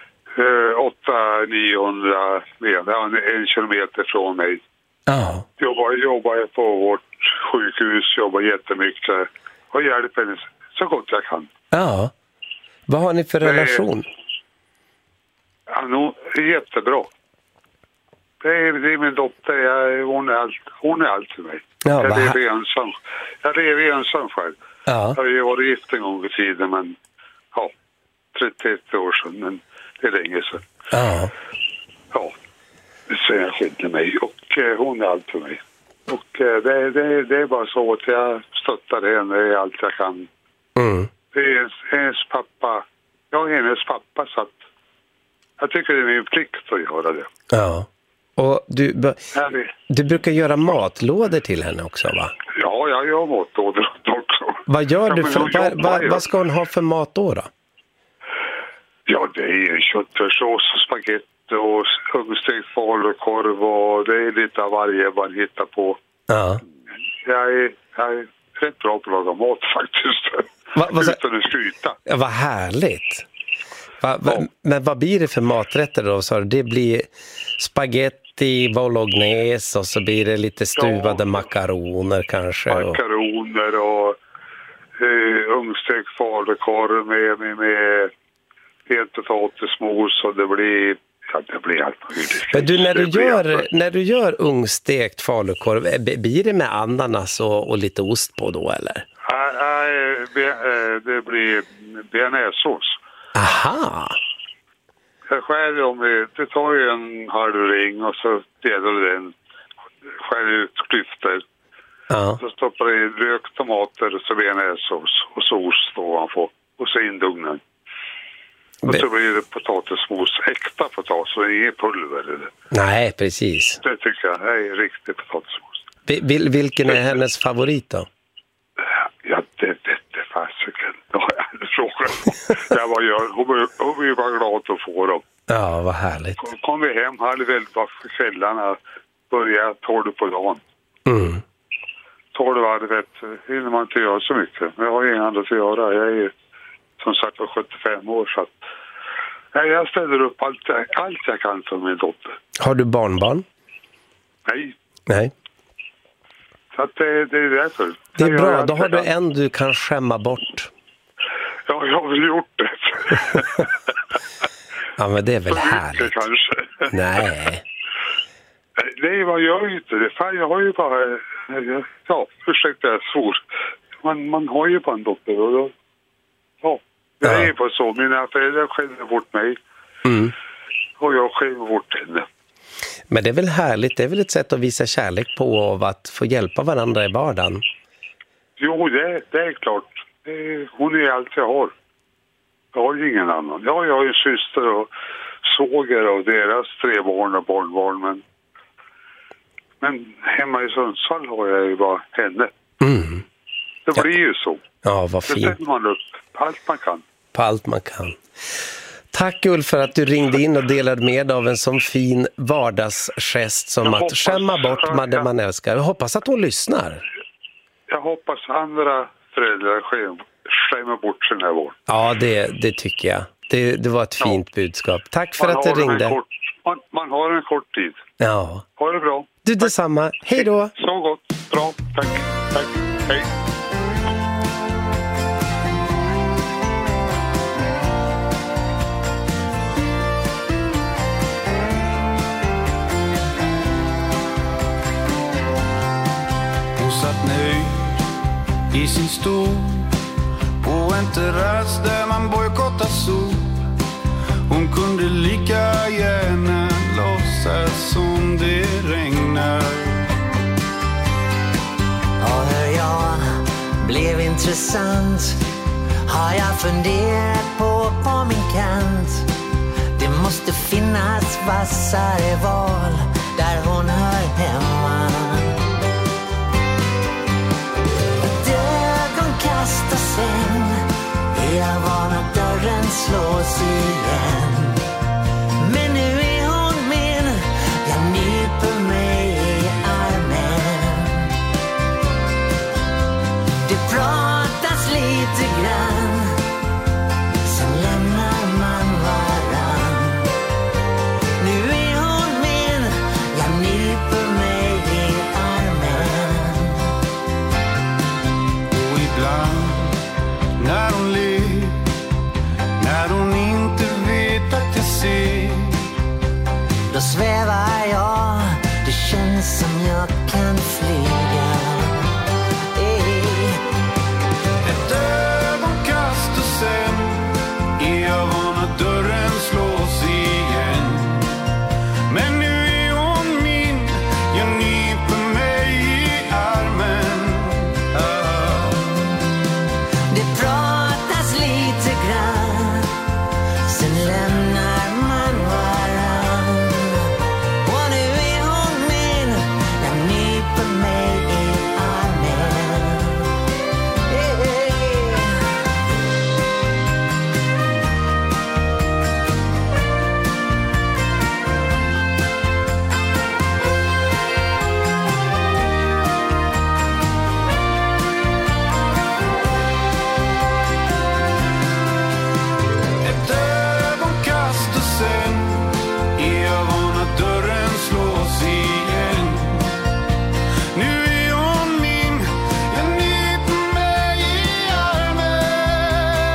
800-900 meter, 1 kilometer från mig. Ja. Jobbar på vårt sjukhus, jobbar jättemycket och hjälper henne så gott jag kan. Ja. Vad har ni för relation? Ja, jättebra. Det är min dotter, hon är allt för mig. Ja, jag lever ensam själv. Ja. Jag har ju varit gift en gång i tiden, men 31 år sedan, men det är länge sedan. Ja. Ja, det säger jag skit med mig och hon är allt för mig. Och det är bara så att jag stöttar henne i allt jag kan. Det är hennes pappa. Jag är hennes pappa, så att jag tycker det är min plikt att göra det. Ja. Och du brukar göra matlådor till henne också, va? Ja, jag gör matlådor också. Vad gör du vad ska hon ha för mat då? Ja, det är köttfärssås och spagetti och ugnsstekt falukorv och det är lite av varje man hittar på. Ja. Jag är rätt bra på att laga mat faktiskt. Utan att skryta. Ja, vad härligt. Men vad blir det för maträtter då? Så det blir spaghetti, bolognese och så blir det lite stuvade makaroner kanske. Makaroner och ugnsstekt falukorv med potatismos och det blir allt möjligt. Men du, när du gör ungstekt falukorv, blir det med ananas och lite ost på då, eller? Nej, det blir bearnaisesås. Aha! Jag skär dem, det tar ju en halv ring och så delar du den, skär ut klyftor. Ja. Så stoppar du i rökt tomater och så bearnaisesås och så ost ovanpå och så in ugnen. Och så blir det potatismos, äkta potatis och inget pulver. Eller? Nej, precis. Det tycker jag är riktig potatismos. Vilken är hennes favorit då? Ja, det fasiken. Det har jag aldrig frågat. Hon blir bara glad att få dem. Ja, vad härligt. Kom vi hem, hade väl på kvällarna, började 12 på dagen. 12 hade vet, hinner man inte göra så mycket. Men jag har inget annat att göra. Jag är som sagt var 75 år så att jag ställer upp allt jag kan för min dotter. Har du barnbarn? Nej. Så att det är därför. Det är bra, då har du en du kan skämma bort. Ja, jag har väl gjort det. Ja, men det är väl härligt. Kanske. Nej. Nej, vad gör ju inte det. Fan, jag har ju bara... Ja, ursäkta jag svor. Man har ju bara en dotter och då... Ja, det är ju bara så. Mina föräldrar skäller bort mig. Och jag skäller bort henne. Men det är väl härligt. Det är väl ett sätt att visa kärlek på av att få hjälpa varandra i vardagen. Jo, det är klart. Hon är allt jag har. Jag har ju ingen annan. Ja, jag har ju syster och såger och deras 3 barn och barnbarn. Men hemma i Sundsvall har jag ju bara henne. Mm. Det blir ju så. Ja, vad fint. Det sätter man upp på allt man kan. På allt man kan. Tack Ulf för att du ringde in och delade med av en sån fin vardagsgest som att skämma bort det man älskar. Jag hoppas att hon lyssnar. Jag hoppas andra föräldrar skämmer bort sin här vård. Ja, det tycker jag. Det var ett fint budskap. Tack för att du ringde. Man har en kort tid. Ja. Ha det bra. Du, detsamma. Hej då. Så gott. Bra. Tack. Hej. Hon satt nöjd i sin stol på en terrass där man bojkottar sol. Hon kunde lika gärna låtsas som det regnar. Och hur jag blev intressant har jag funderat på min kant. Det måste finnas vassare val där hon hör hemma. Ett ögonkast och sen är jag van att dörren slås igen. Men nu är hon min, jag nyper mig i armen. Det pratas lite grann, sen lämnar man varann. Nu är hon min, jag nyper mig i armen. Och ibland när hon ler, när hon inte vet att jag ser, då svävar jag, det känns som jag kan flyga. ett ögonkast och sen är jag van att dörren slås igen. Men nu är hon min, jag nyper mig i armen. Det pratas lite grann, sen lämnar man varann. Och nu är hon min, jag nyper mig i armen. Ett ögonkast och sen är jag van att dörren slås igen. Nu är hon min, jag nyper mig i armen.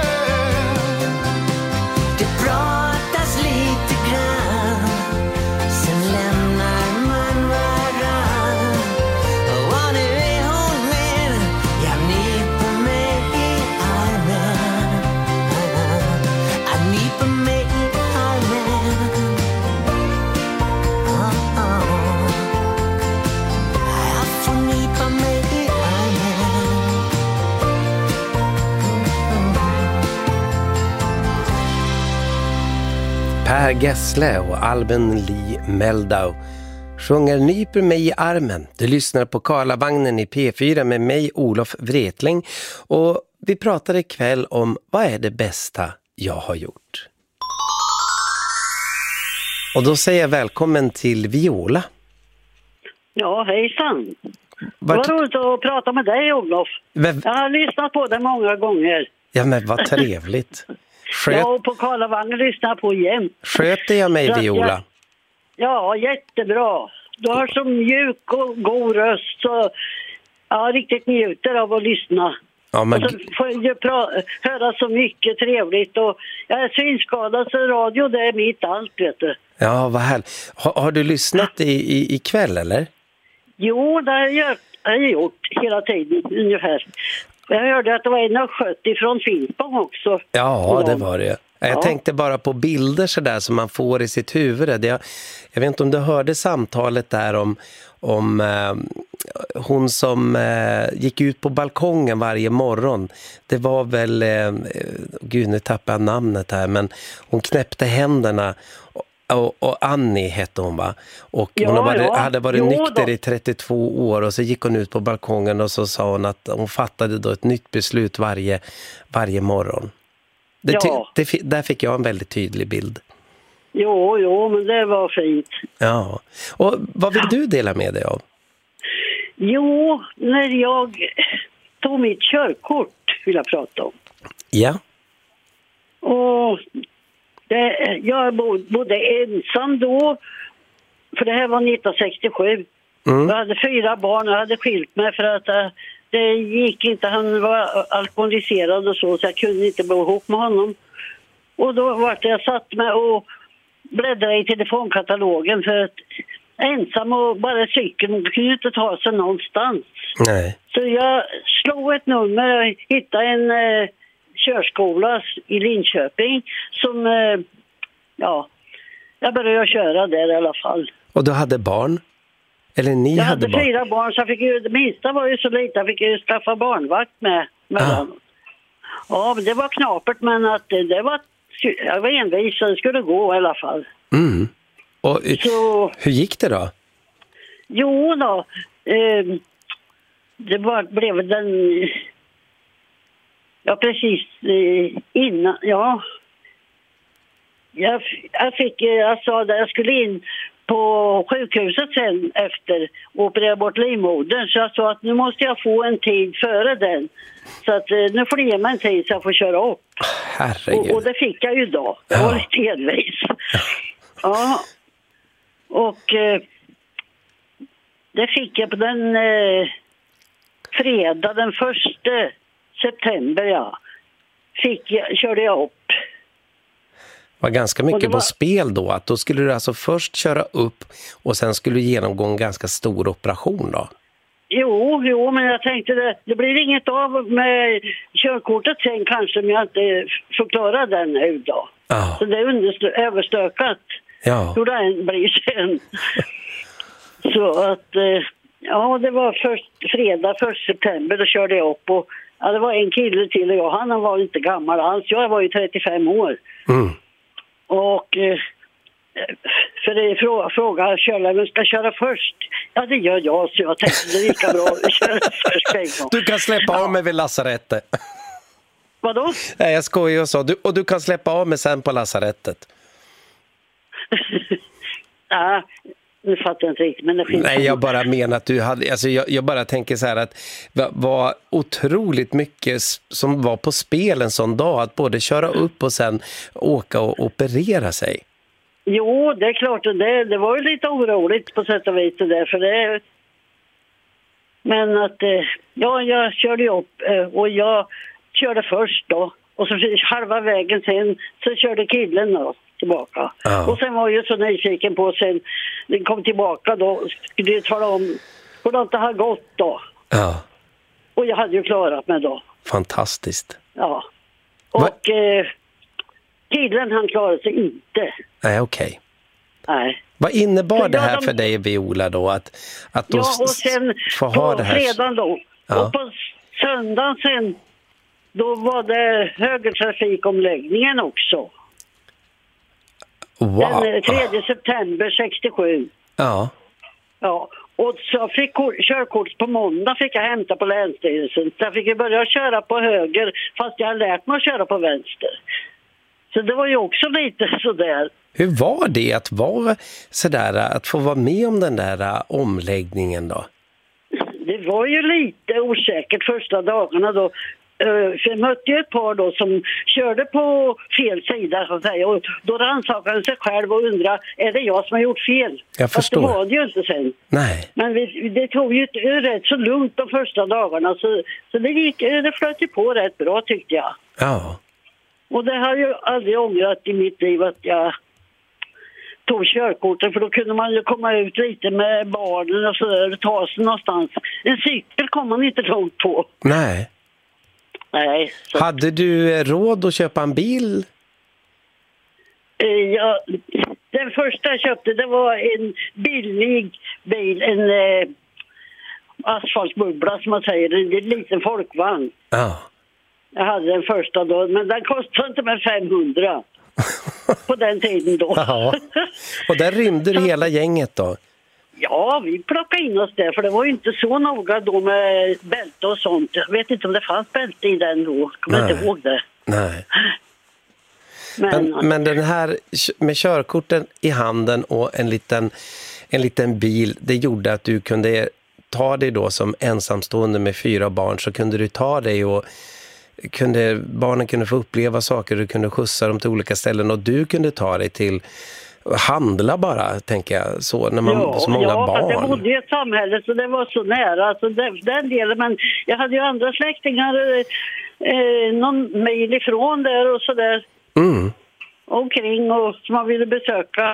Det pratas lite grann, sen lämnar man varann. Och nu är hon min, jag nyper mig i armen. Jag nyper mig i armen. Jag får nypa mig i armen. Per Gessle och Alben Lee Meldau sjunger Nyper mig i armen. Du lyssnar på Karlavagnen i P4 med mig, Olof Wretling. Och vi pratar ikväll om vad är det bästa jag har gjort. Och då säger jag välkommen till Viola. Ja, hejsan. Vad roligt att prata med dig, Olof. Jag har lyssnat på det många gånger. Ja, men vad trevligt. Jag på Karlavagnen lyssnar på igen. Sköter jag mig, Viola? Ja, jättebra. Du har så mjuk och god röst. Så jag riktigt njuter av att lyssna. Ja, men... Och så får jag höra så mycket trevligt. Och jag är synskadad, så radio det är mitt allt, vet du. Ja, vad härligt. Har du lyssnat i kväll, eller? Jo, det har jag gjort hela tiden, ungefär. Jag hörde att det var en av 70 från Finspång också. Ja, det var det. Jag tänkte bara på bilder så där som man får i sitt huvud. Jag vet inte om du hörde samtalet där om hon som gick ut på balkongen varje morgon. Det var väl, gud nu tappar jag namnet här, men hon knäppte händerna och Annie hette hon va? Och hon hade varit nykter i 32 år och så gick hon ut på balkongen och så sa hon att hon fattade då ett nytt beslut varje morgon. Där fick jag en väldigt tydlig bild. Jo, men det var fint. Ja, och vad vill du dela med dig av? Jo, när jag tog mitt körkort vill jag prata om. Ja. Och jag bodde ensam då, för det här var 1967. Jag hade 4 barn och hade skilt mig för att det gick inte, han var alkoholiserad och så jag kunde inte bo ihop med honom. Och då var det jag satt med och bläddrade i telefonkatalogen för att ensam och bara cykeln kunde inte ta sig någonstans. Nej. Så jag slog ett nummer och hittade en körskola i Linköping som, jag började köra där i alla fall. Och du hade barn? Eller ni hade barn? Jag hade 4 barn så det minsta var ju så lite, jag fick ju skaffa barnvakt med mellan. Ja, det var knapert men att jag var envis så det skulle gå i alla fall. Mm. Och hur gick det då? Jo då, det blev den... Ja, precis innan, Jag sa att jag skulle in på sjukhuset sen efter och operera bort livmodern. Så jag sa att nu måste jag få en tid före den. Så att nu får det ge mig en tid så jag får köra upp. Herregud. Och det fick jag ju då. Jag var lite envis. Ja. Och det fick jag på den fredag den 1 september, körde jag upp. Var ganska mycket på spel då. Att då skulle du alltså först köra upp och sen skulle du genomgå en ganska stor operation då? Jo, men jag tänkte det blir inget av med körkortet sen kanske om jag inte förklarar den nu då. Så det är överstökat. Ja. Hur det än blir sen. Så att, det var fredag 1 september, då körde jag upp och det var en kille till och han var inte gammal alls. Jag var ju 35 år. Mm. Och för det fråga vem ska köra först? Ja, det gör jag, så jag tänkte det är lika bra att köra först en gång. Du kan släppa av mig vid lasarettet. Vadå? Nej, jag skojar och så. Och du kan släppa av mig sen på lasarettet. Ja, nu fattar jag inte riktigt. Men nej, jag bara menar att du hade... Alltså jag bara tänker så här att det var otroligt mycket som var på spel en sån dag. Att både köra upp och sen åka och operera sig. Jo, det är klart. Det var ju lite oroligt på sätt och vis det där. För det... Men att... jag körde upp och jag körde först då. Och så halva vägen sen så körde killen då tillbaka. Och sen var jag så nyfiken på sen den kom tillbaka då skulle jag tala om hur det inte har gått då. Ja. Och jag hade ju klarat mig då. Fantastiskt. Ja. Och killen han klarade sig inte. Nej, okej. Nej. Vad innebar det här för dig, Viola, då? Att då och sen få ha det här... fredagen då. Ja. Och på söndagen sen då var det högertrafikomläggningen också. Wow. Den 3 september 67. Ja. Ja, och så fick körkort på måndag fick jag hämta på länsstyrelsen. Så jag fick börja köra på höger fast jag har lärt mig att köra på vänster. Så det var ju också lite sådär. Hur var det att vara sådär, att få vara med om den där omläggningen då? Det var ju lite osäkert första dagarna då. För jag mötte ju ett par då som körde på fel sida så att säga. Och då rannsakade han sig själv och undrade, är det jag som har gjort fel? Jag förstår. Fast det var det ju inte sen. Nej. Men det tog ju rätt så lugnt de första dagarna. Så det flöt ju på rätt bra tyckte jag. Ja. Och det har ju aldrig ångrat i mitt liv att jag tog körkorten. För då kunde man ju komma ut lite med barnen och sådär och ta sig någonstans. En cykel kom man inte långt på. Nej. Nej. Så. Hade du råd att köpa en bil? Ja, Den första jag köpte, det var en billig bil, en asfaltbubbla som man säger, en liten folkvagn. Ja. Jag hade den första då, men den kostade inte med 500 på den tiden då. Ja. Och där rymde du hela gänget då? Ja, vi plockade in oss där, för det var ju inte så noga då med bälte och sånt. Jag vet inte om det fanns bälte i den då, kommer inte ihåg det. Nej. Men den här med körkorten i handen och en liten bil, det gjorde att du kunde ta dig då som ensamstående med 4 barn, så kunde du ta dig och barnen kunde få uppleva saker, du kunde skjutsa dem till olika ställen och du kunde ta dig till handla bara, tänker jag, så när man så många barn. Ja, jag bodde i ett samhälle så det var så nära, alltså den delen, men jag hade ju andra släktingar någon mil ifrån där och så där. Omkring och som man ville besöka.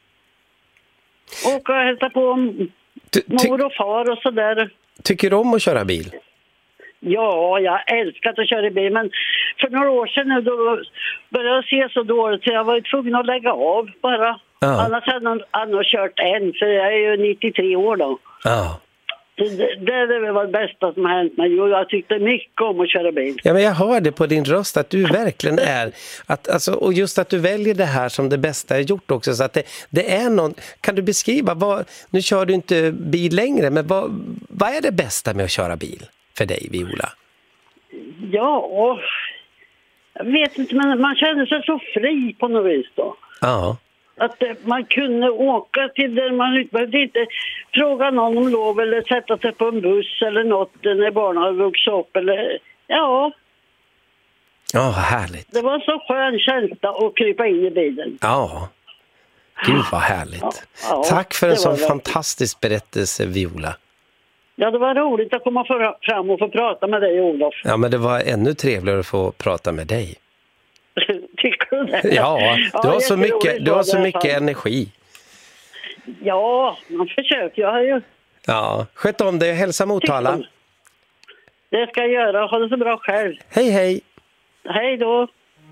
Åka och hälsa på mor och far och så där. Tycker du om att köra bil? Ja, jag älskar att köra bil, men för några år sedan nu då började jag se så dåligt så jag var tvungen att lägga av bara. Ja. Annars hade han kört en, för jag är ju 93 år då. Ja. Det var det bästa som har hänt mig. Jag tyckte mycket om att köra bil. Ja, men jag hör det på din röst att du verkligen är och just att du väljer det här som det bästa jag gjort också, så att det är någon. Kan du beskriva nu kör du inte bil längre, men vad är det bästa med att köra bil för dig, Viola? Ja, jag vet inte, men man känner sig så fri på något vis då. Ja. Att man kunde åka till där man behövde inte fråga någon om lov eller sätta sig på en buss eller något när barnen hade vuxit upp. Ja, vad härligt. Det var så skön känsla att krypa in i bilen. Ja, gud vad härligt. Ja, tack för en sån fantastisk berättelse, Viola. Ja, det var roligt att komma fram och få prata med dig, Olof. Ja, men det var ännu trevligare att få prata med dig. Tycker du det? Ja, du har så mycket energi. Ja, man försöker. Jag har ju... Ja, sköt om dig och hälsa Motala. Det ska jag göra. Ha det så bra själv. Hej, hej. Hej då.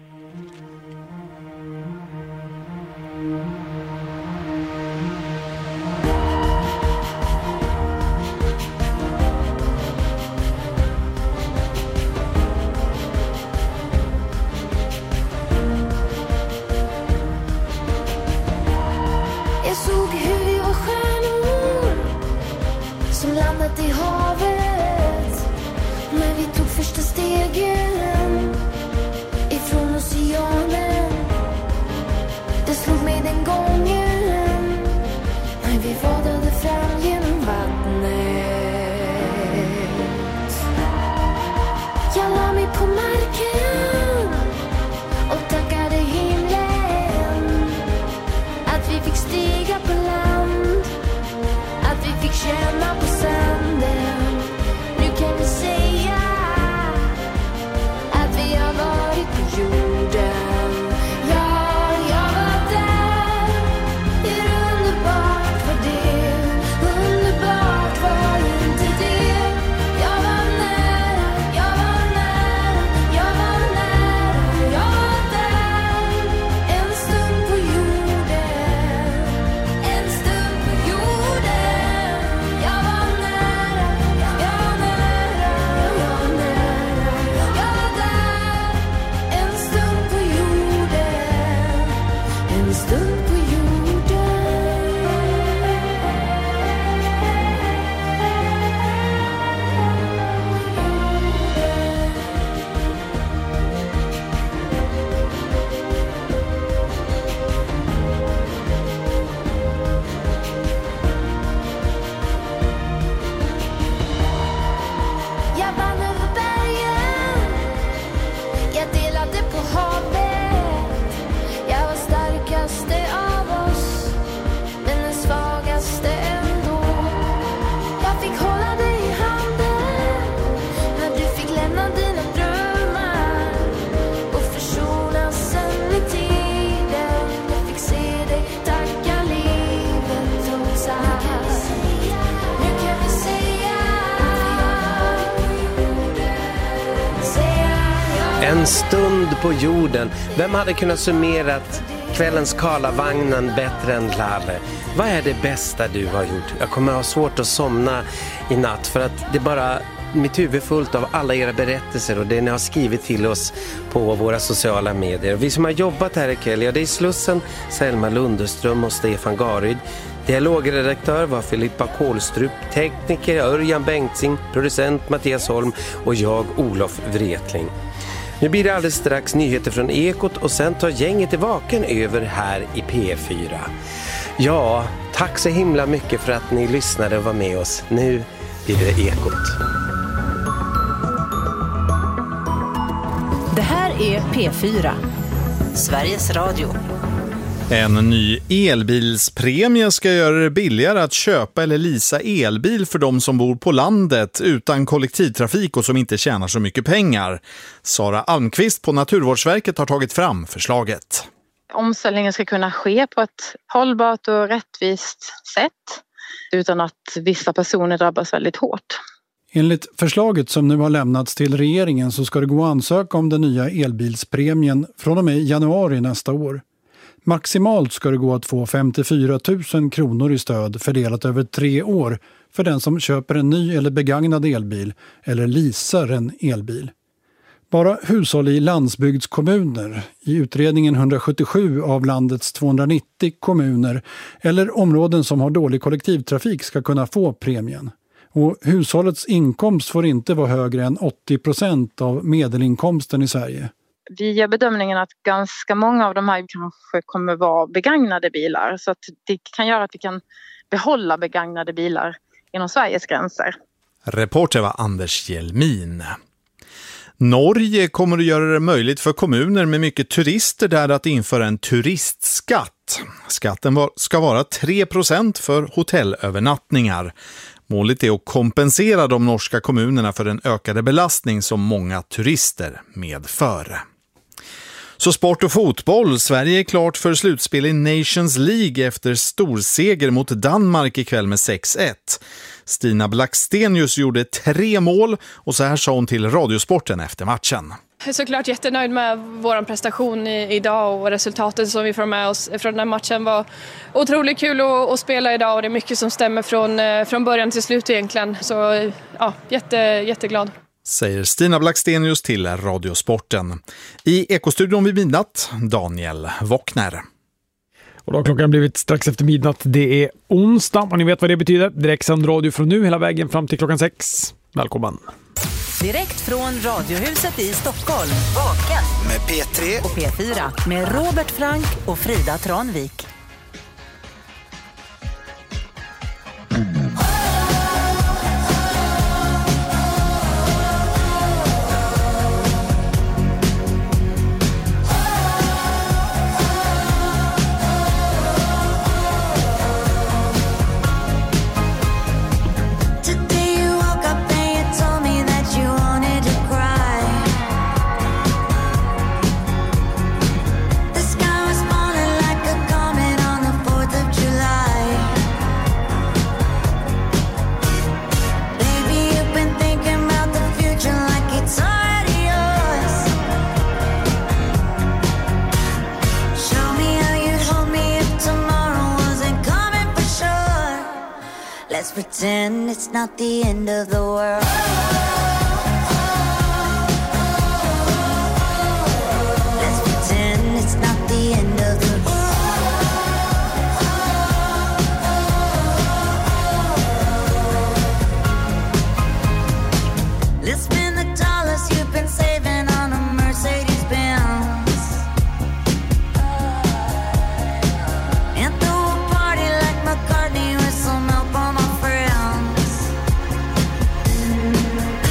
Landat i havet när vi tog första stegen ifrån oceanen. Det slog mig den gången när vi vadade fram genom vattnet. Jag la mig på marken och tackade himlen att vi fick stiga på land, att vi fick känna på sanden. Nu kan vi säga att vi har varit på jorden. Ja, jag var där. Hur underbart var det? Underbart var inte det? Jag var nära, jag var nära, jag var nära. Jag var där. En stund på jorden. En stund på jorden. Jag var nära, jag var nära, jag var nära. Jag var där. En stund på jorden. En stund på jorden. Jag vann över bergen. Jag delade på havet. Jag var starkaste av En stund på jorden. Vem hade kunnat summera kvällens Karlavagnen bättre än Lalle? Vad är det bästa du har gjort? Jag kommer ha svårt att somna i natt för att det bara mitt huvud fullt av alla era berättelser och det ni har skrivit till oss på våra sociala medier. Vi som har jobbat här ikväll, det är Slussen, Selma Lundeström och Stefan Garyd. Dialogredaktör var Filippa Kålstrup, tekniker Örjan Bengtsing, producent Mattias Holm och jag Olof Wretling. Nu blir det alldeles strax nyheter från Ekot och sen tar gänget i vaken över här i P4. Ja, tack så himla mycket för att ni lyssnade och var med oss. Nu blir det Ekot. Det här är P4, Sveriges Radio. En ny elbilspremie ska göra det billigare att köpa eller leasa elbil för de som bor på landet utan kollektivtrafik och som inte tjänar så mycket pengar. Sara Almqvist på Naturvårdsverket har tagit fram förslaget. Omställningen ska kunna ske på ett hållbart och rättvist sätt utan att vissa personer drabbas väldigt hårt. Enligt förslaget som nu har lämnats till regeringen så ska det gå att ansöka om den nya elbilspremien från och med januari nästa år. Maximalt ska det gå att få 54 000 kronor i stöd fördelat över 3 år för den som köper en ny eller begagnad elbil eller leasar en elbil. Bara hushåll i landsbygdskommuner, i utredningen 177 av landets 290 kommuner eller områden som har dålig kollektivtrafik ska kunna få premien. Och hushållets inkomst får inte vara högre än 80% av medelinkomsten i Sverige. Vi gör bedömningen att ganska många av de här kanske kommer vara begagnade bilar. Så att det kan göra att vi kan behålla begagnade bilar inom Sveriges gränser. Reporter var Anders Hjelmin. Norge kommer att göra det möjligt för kommuner med mycket turister där att införa en turistskatt. Skatten ska vara 3% för hotellövernattningar. Målet är att kompensera de norska kommunerna för den ökade belastning som många turister medför. Så sport och fotboll. Sverige är klart för slutspel i Nations League efter storseger mot Danmark ikväll med 6-1. Stina Blackstenius gjorde 3 mål och så här sa hon till Radiosporten efter matchen. Jag är såklart jättenöjd med vår prestation idag och resultatet som vi får med oss från den här matchen. Var otroligt kul att spela idag och det är mycket som stämmer från början till slut egentligen. Så ja, jätteglad. Säger Stina Blackstenius till Radiosporten. I Ekostudion vid midnatt, Daniel Wockner. Och då har klockan blivit strax efter midnatt. Det är onsdag och ni vet vad det betyder. Direktsänd radio från nu hela vägen fram till klockan 6. Välkommen. Direkt från Radiohuset i Stockholm. Vaken med P3 och P4 med Robert Frank och Frida Tranvik. Let's pretend it's not the end of the world. Let's pretend it's not the end of the world. Let's spend the dollars you've been saving on a Mercedes-Benz. And throw a party like McCartney with some help on my friends.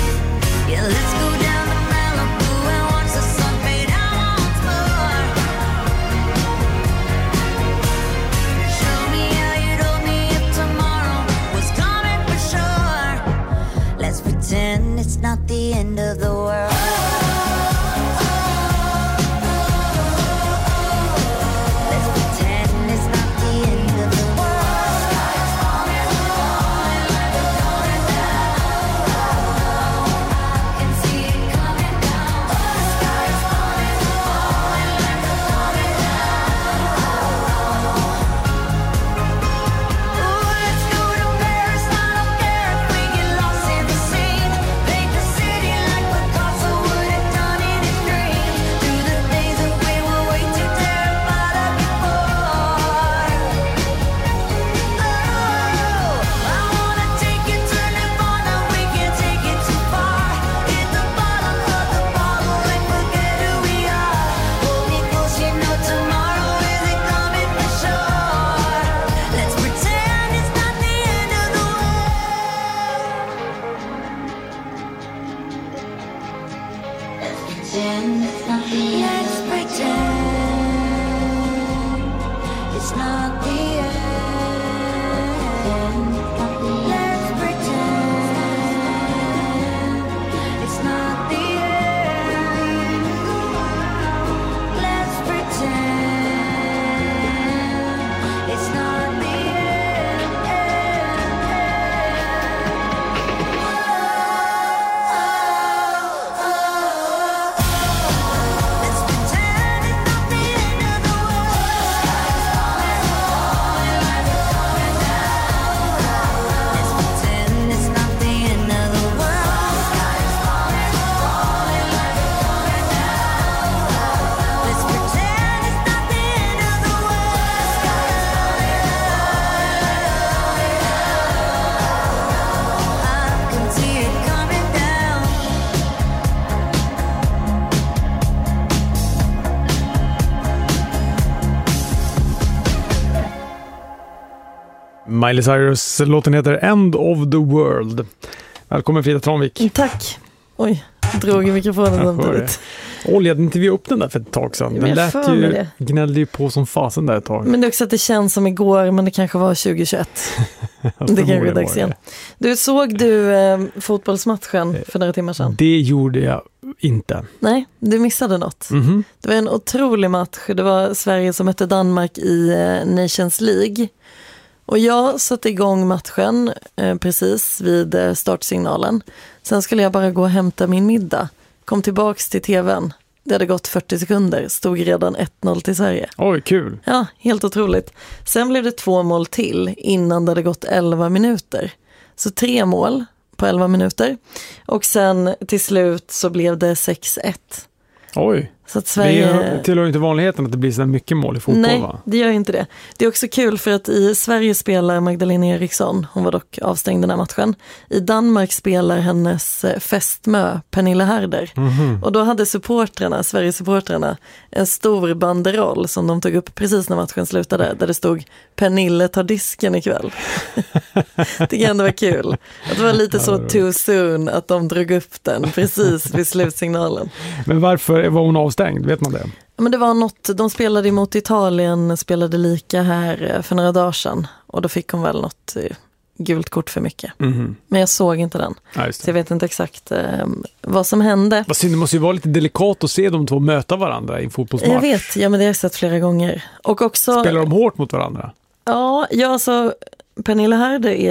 Miley Cyrus, låten heter End of the World. Välkommen Frida Tranvik. Tack. Oj, drog i mikrofonen samtidigt. Ledde inte vi upp den där för ett tag sedan? Den lät ju, gnällde ju på som fasen där ett tag. Men det är också att det känns som igår, men det kanske var 2021. Det kanske är dags igen. Såg du fotbollsmatchen för några timmar sedan? Det gjorde jag inte. Nej, du missade något. Mm-hmm. Det var en otrolig match. Det var Sverige som mötte Danmark i Nations League. Och jag satte igång matchen precis vid startsignalen. Sen skulle jag bara gå och hämta min middag. Kom tillbaks till tvn. Det hade gått 40 sekunder. Stod redan 1-0 till Sverige. Oj, kul. Ja, helt otroligt. Sen blev det 2 mål till innan det hade gått 11 minuter. Så 3 mål på 11 minuter. Och sen till slut så blev det 6-1. Oj, så att Sverige... det tillhör inte vanligheten att det blir så mycket mål i fotboll. Nej, va? Det gör inte det. Det är också kul för att i Sverige spelar Magdalena Eriksson, hon var dock avstängd den här matchen. I Danmark spelar hennes fästmö Pernille Harder. Mm-hmm. Och då hade Sverige-supportrarna en stor banderoll som de tog upp precis när matchen slutade, där det stod Pernille tar disken ikväll. Det kan ändå vara kul. Att det var lite så too soon att de drog upp den precis vid slutsignalen. Men varför var hon avstängd? Vet man det? Men det var något, de spelade emot Italien, spelade lika här för några dagar sedan. Och då fick hon väl något gult kort för mycket. Mm-hmm. Men jag såg inte den. Ja, så jag vet inte exakt vad som hände. Det måste ju vara lite delikat att se de två möta varandra i en fotbollsmatch. Jag vet, men det har jag sett flera gånger. Och också, spelar de hårt mot varandra? Ja, alltså Pernille Harder är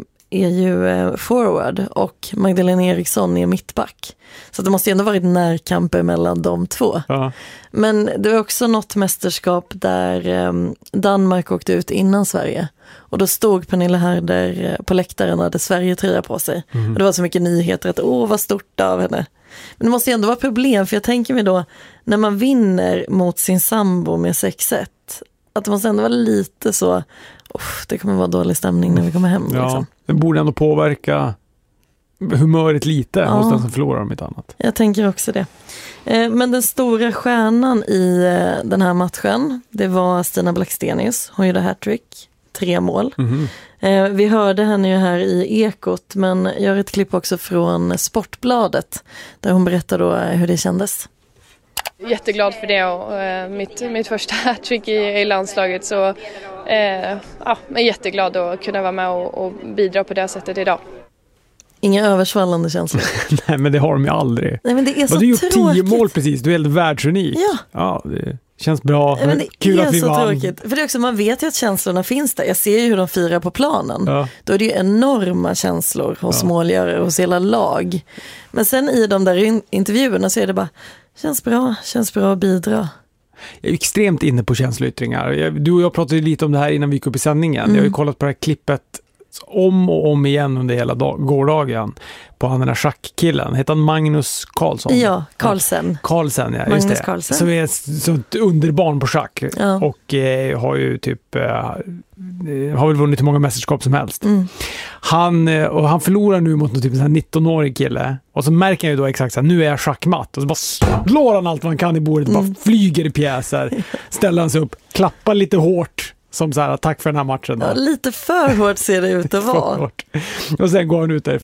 ju forward och Magdalena Eriksson är mittback. Så det måste ju ändå varit närkamper mellan de två. Ja. Men det var också något mästerskap där Danmark åkte ut innan Sverige. Och då stod Pernille Harder på läktaren och hade Sverige-tröja på sig. Mm. Och det var så mycket nyheter att vad stort av henne. Men det måste ju ändå vara problem, för jag tänker mig då när man vinner mot sin sambo med 6-1, att det måste ändå vara lite så det kommer vara dålig stämning när vi kommer hem. Ja, liksom. Det borde ändå påverka humöret lite hos den som förlorar om inte annat. Jag tänker också det. Men den stora stjärnan i den här matchen, det var Stina Blackstenius. Hon gjorde hattrick, 3 mål. Mm-hmm. Vi hörde henne ju här i Ekot, men jag har ett klipp också från Sportbladet där hon berättar då hur det kändes. Jätteglad för det och mitt första hattrick i landslaget, så jag är jätteglad att kunna vara med och bidra på det sättet idag. Inga översvallande känslor. Nej, men det har de ju aldrig. Nej, men det är så du tråkigt. Du har gjort 10 mål precis, du är helt världsunik. Ja. Det känns bra. Men det kul är att vi så vann. tråkigt. För det är också, man vet ju att känslorna finns där. Jag ser ju hur de firar på planen. Ja. Då är det ju enorma känslor hos målgörare och hos hela lag. Men sen i de där intervjuerna så är det bara känns bra att bidra. Jag är extremt inne på känsloyttringar. Du och jag pratade lite om det här innan vi gick upp i sändningen. Jag har ju kollat på det här klippet om och om igen under hela gårdagen på han den där schackkillen. Heter han Magnus Carlsson? Ja, Carlsen. Carlsen, ja, Magnus just det. Carlsen. Som är ett underbarn på schack. Ja. Och har ju typ har väl vunnit hur många mästerskap som helst. Mm. Han förlorar nu mot någon typ en 19-årig kille. Och så märker jag ju då exakt så här, nu är jag schackmatt. Och så bara slår han allt man kan i bordet. Bara flyger i pjäser. Ställer han sig upp, klappar lite hårt. Som så här, tack för den här matchen. Ja, lite för hårt ser det ut att vara. Och sen går han ut där.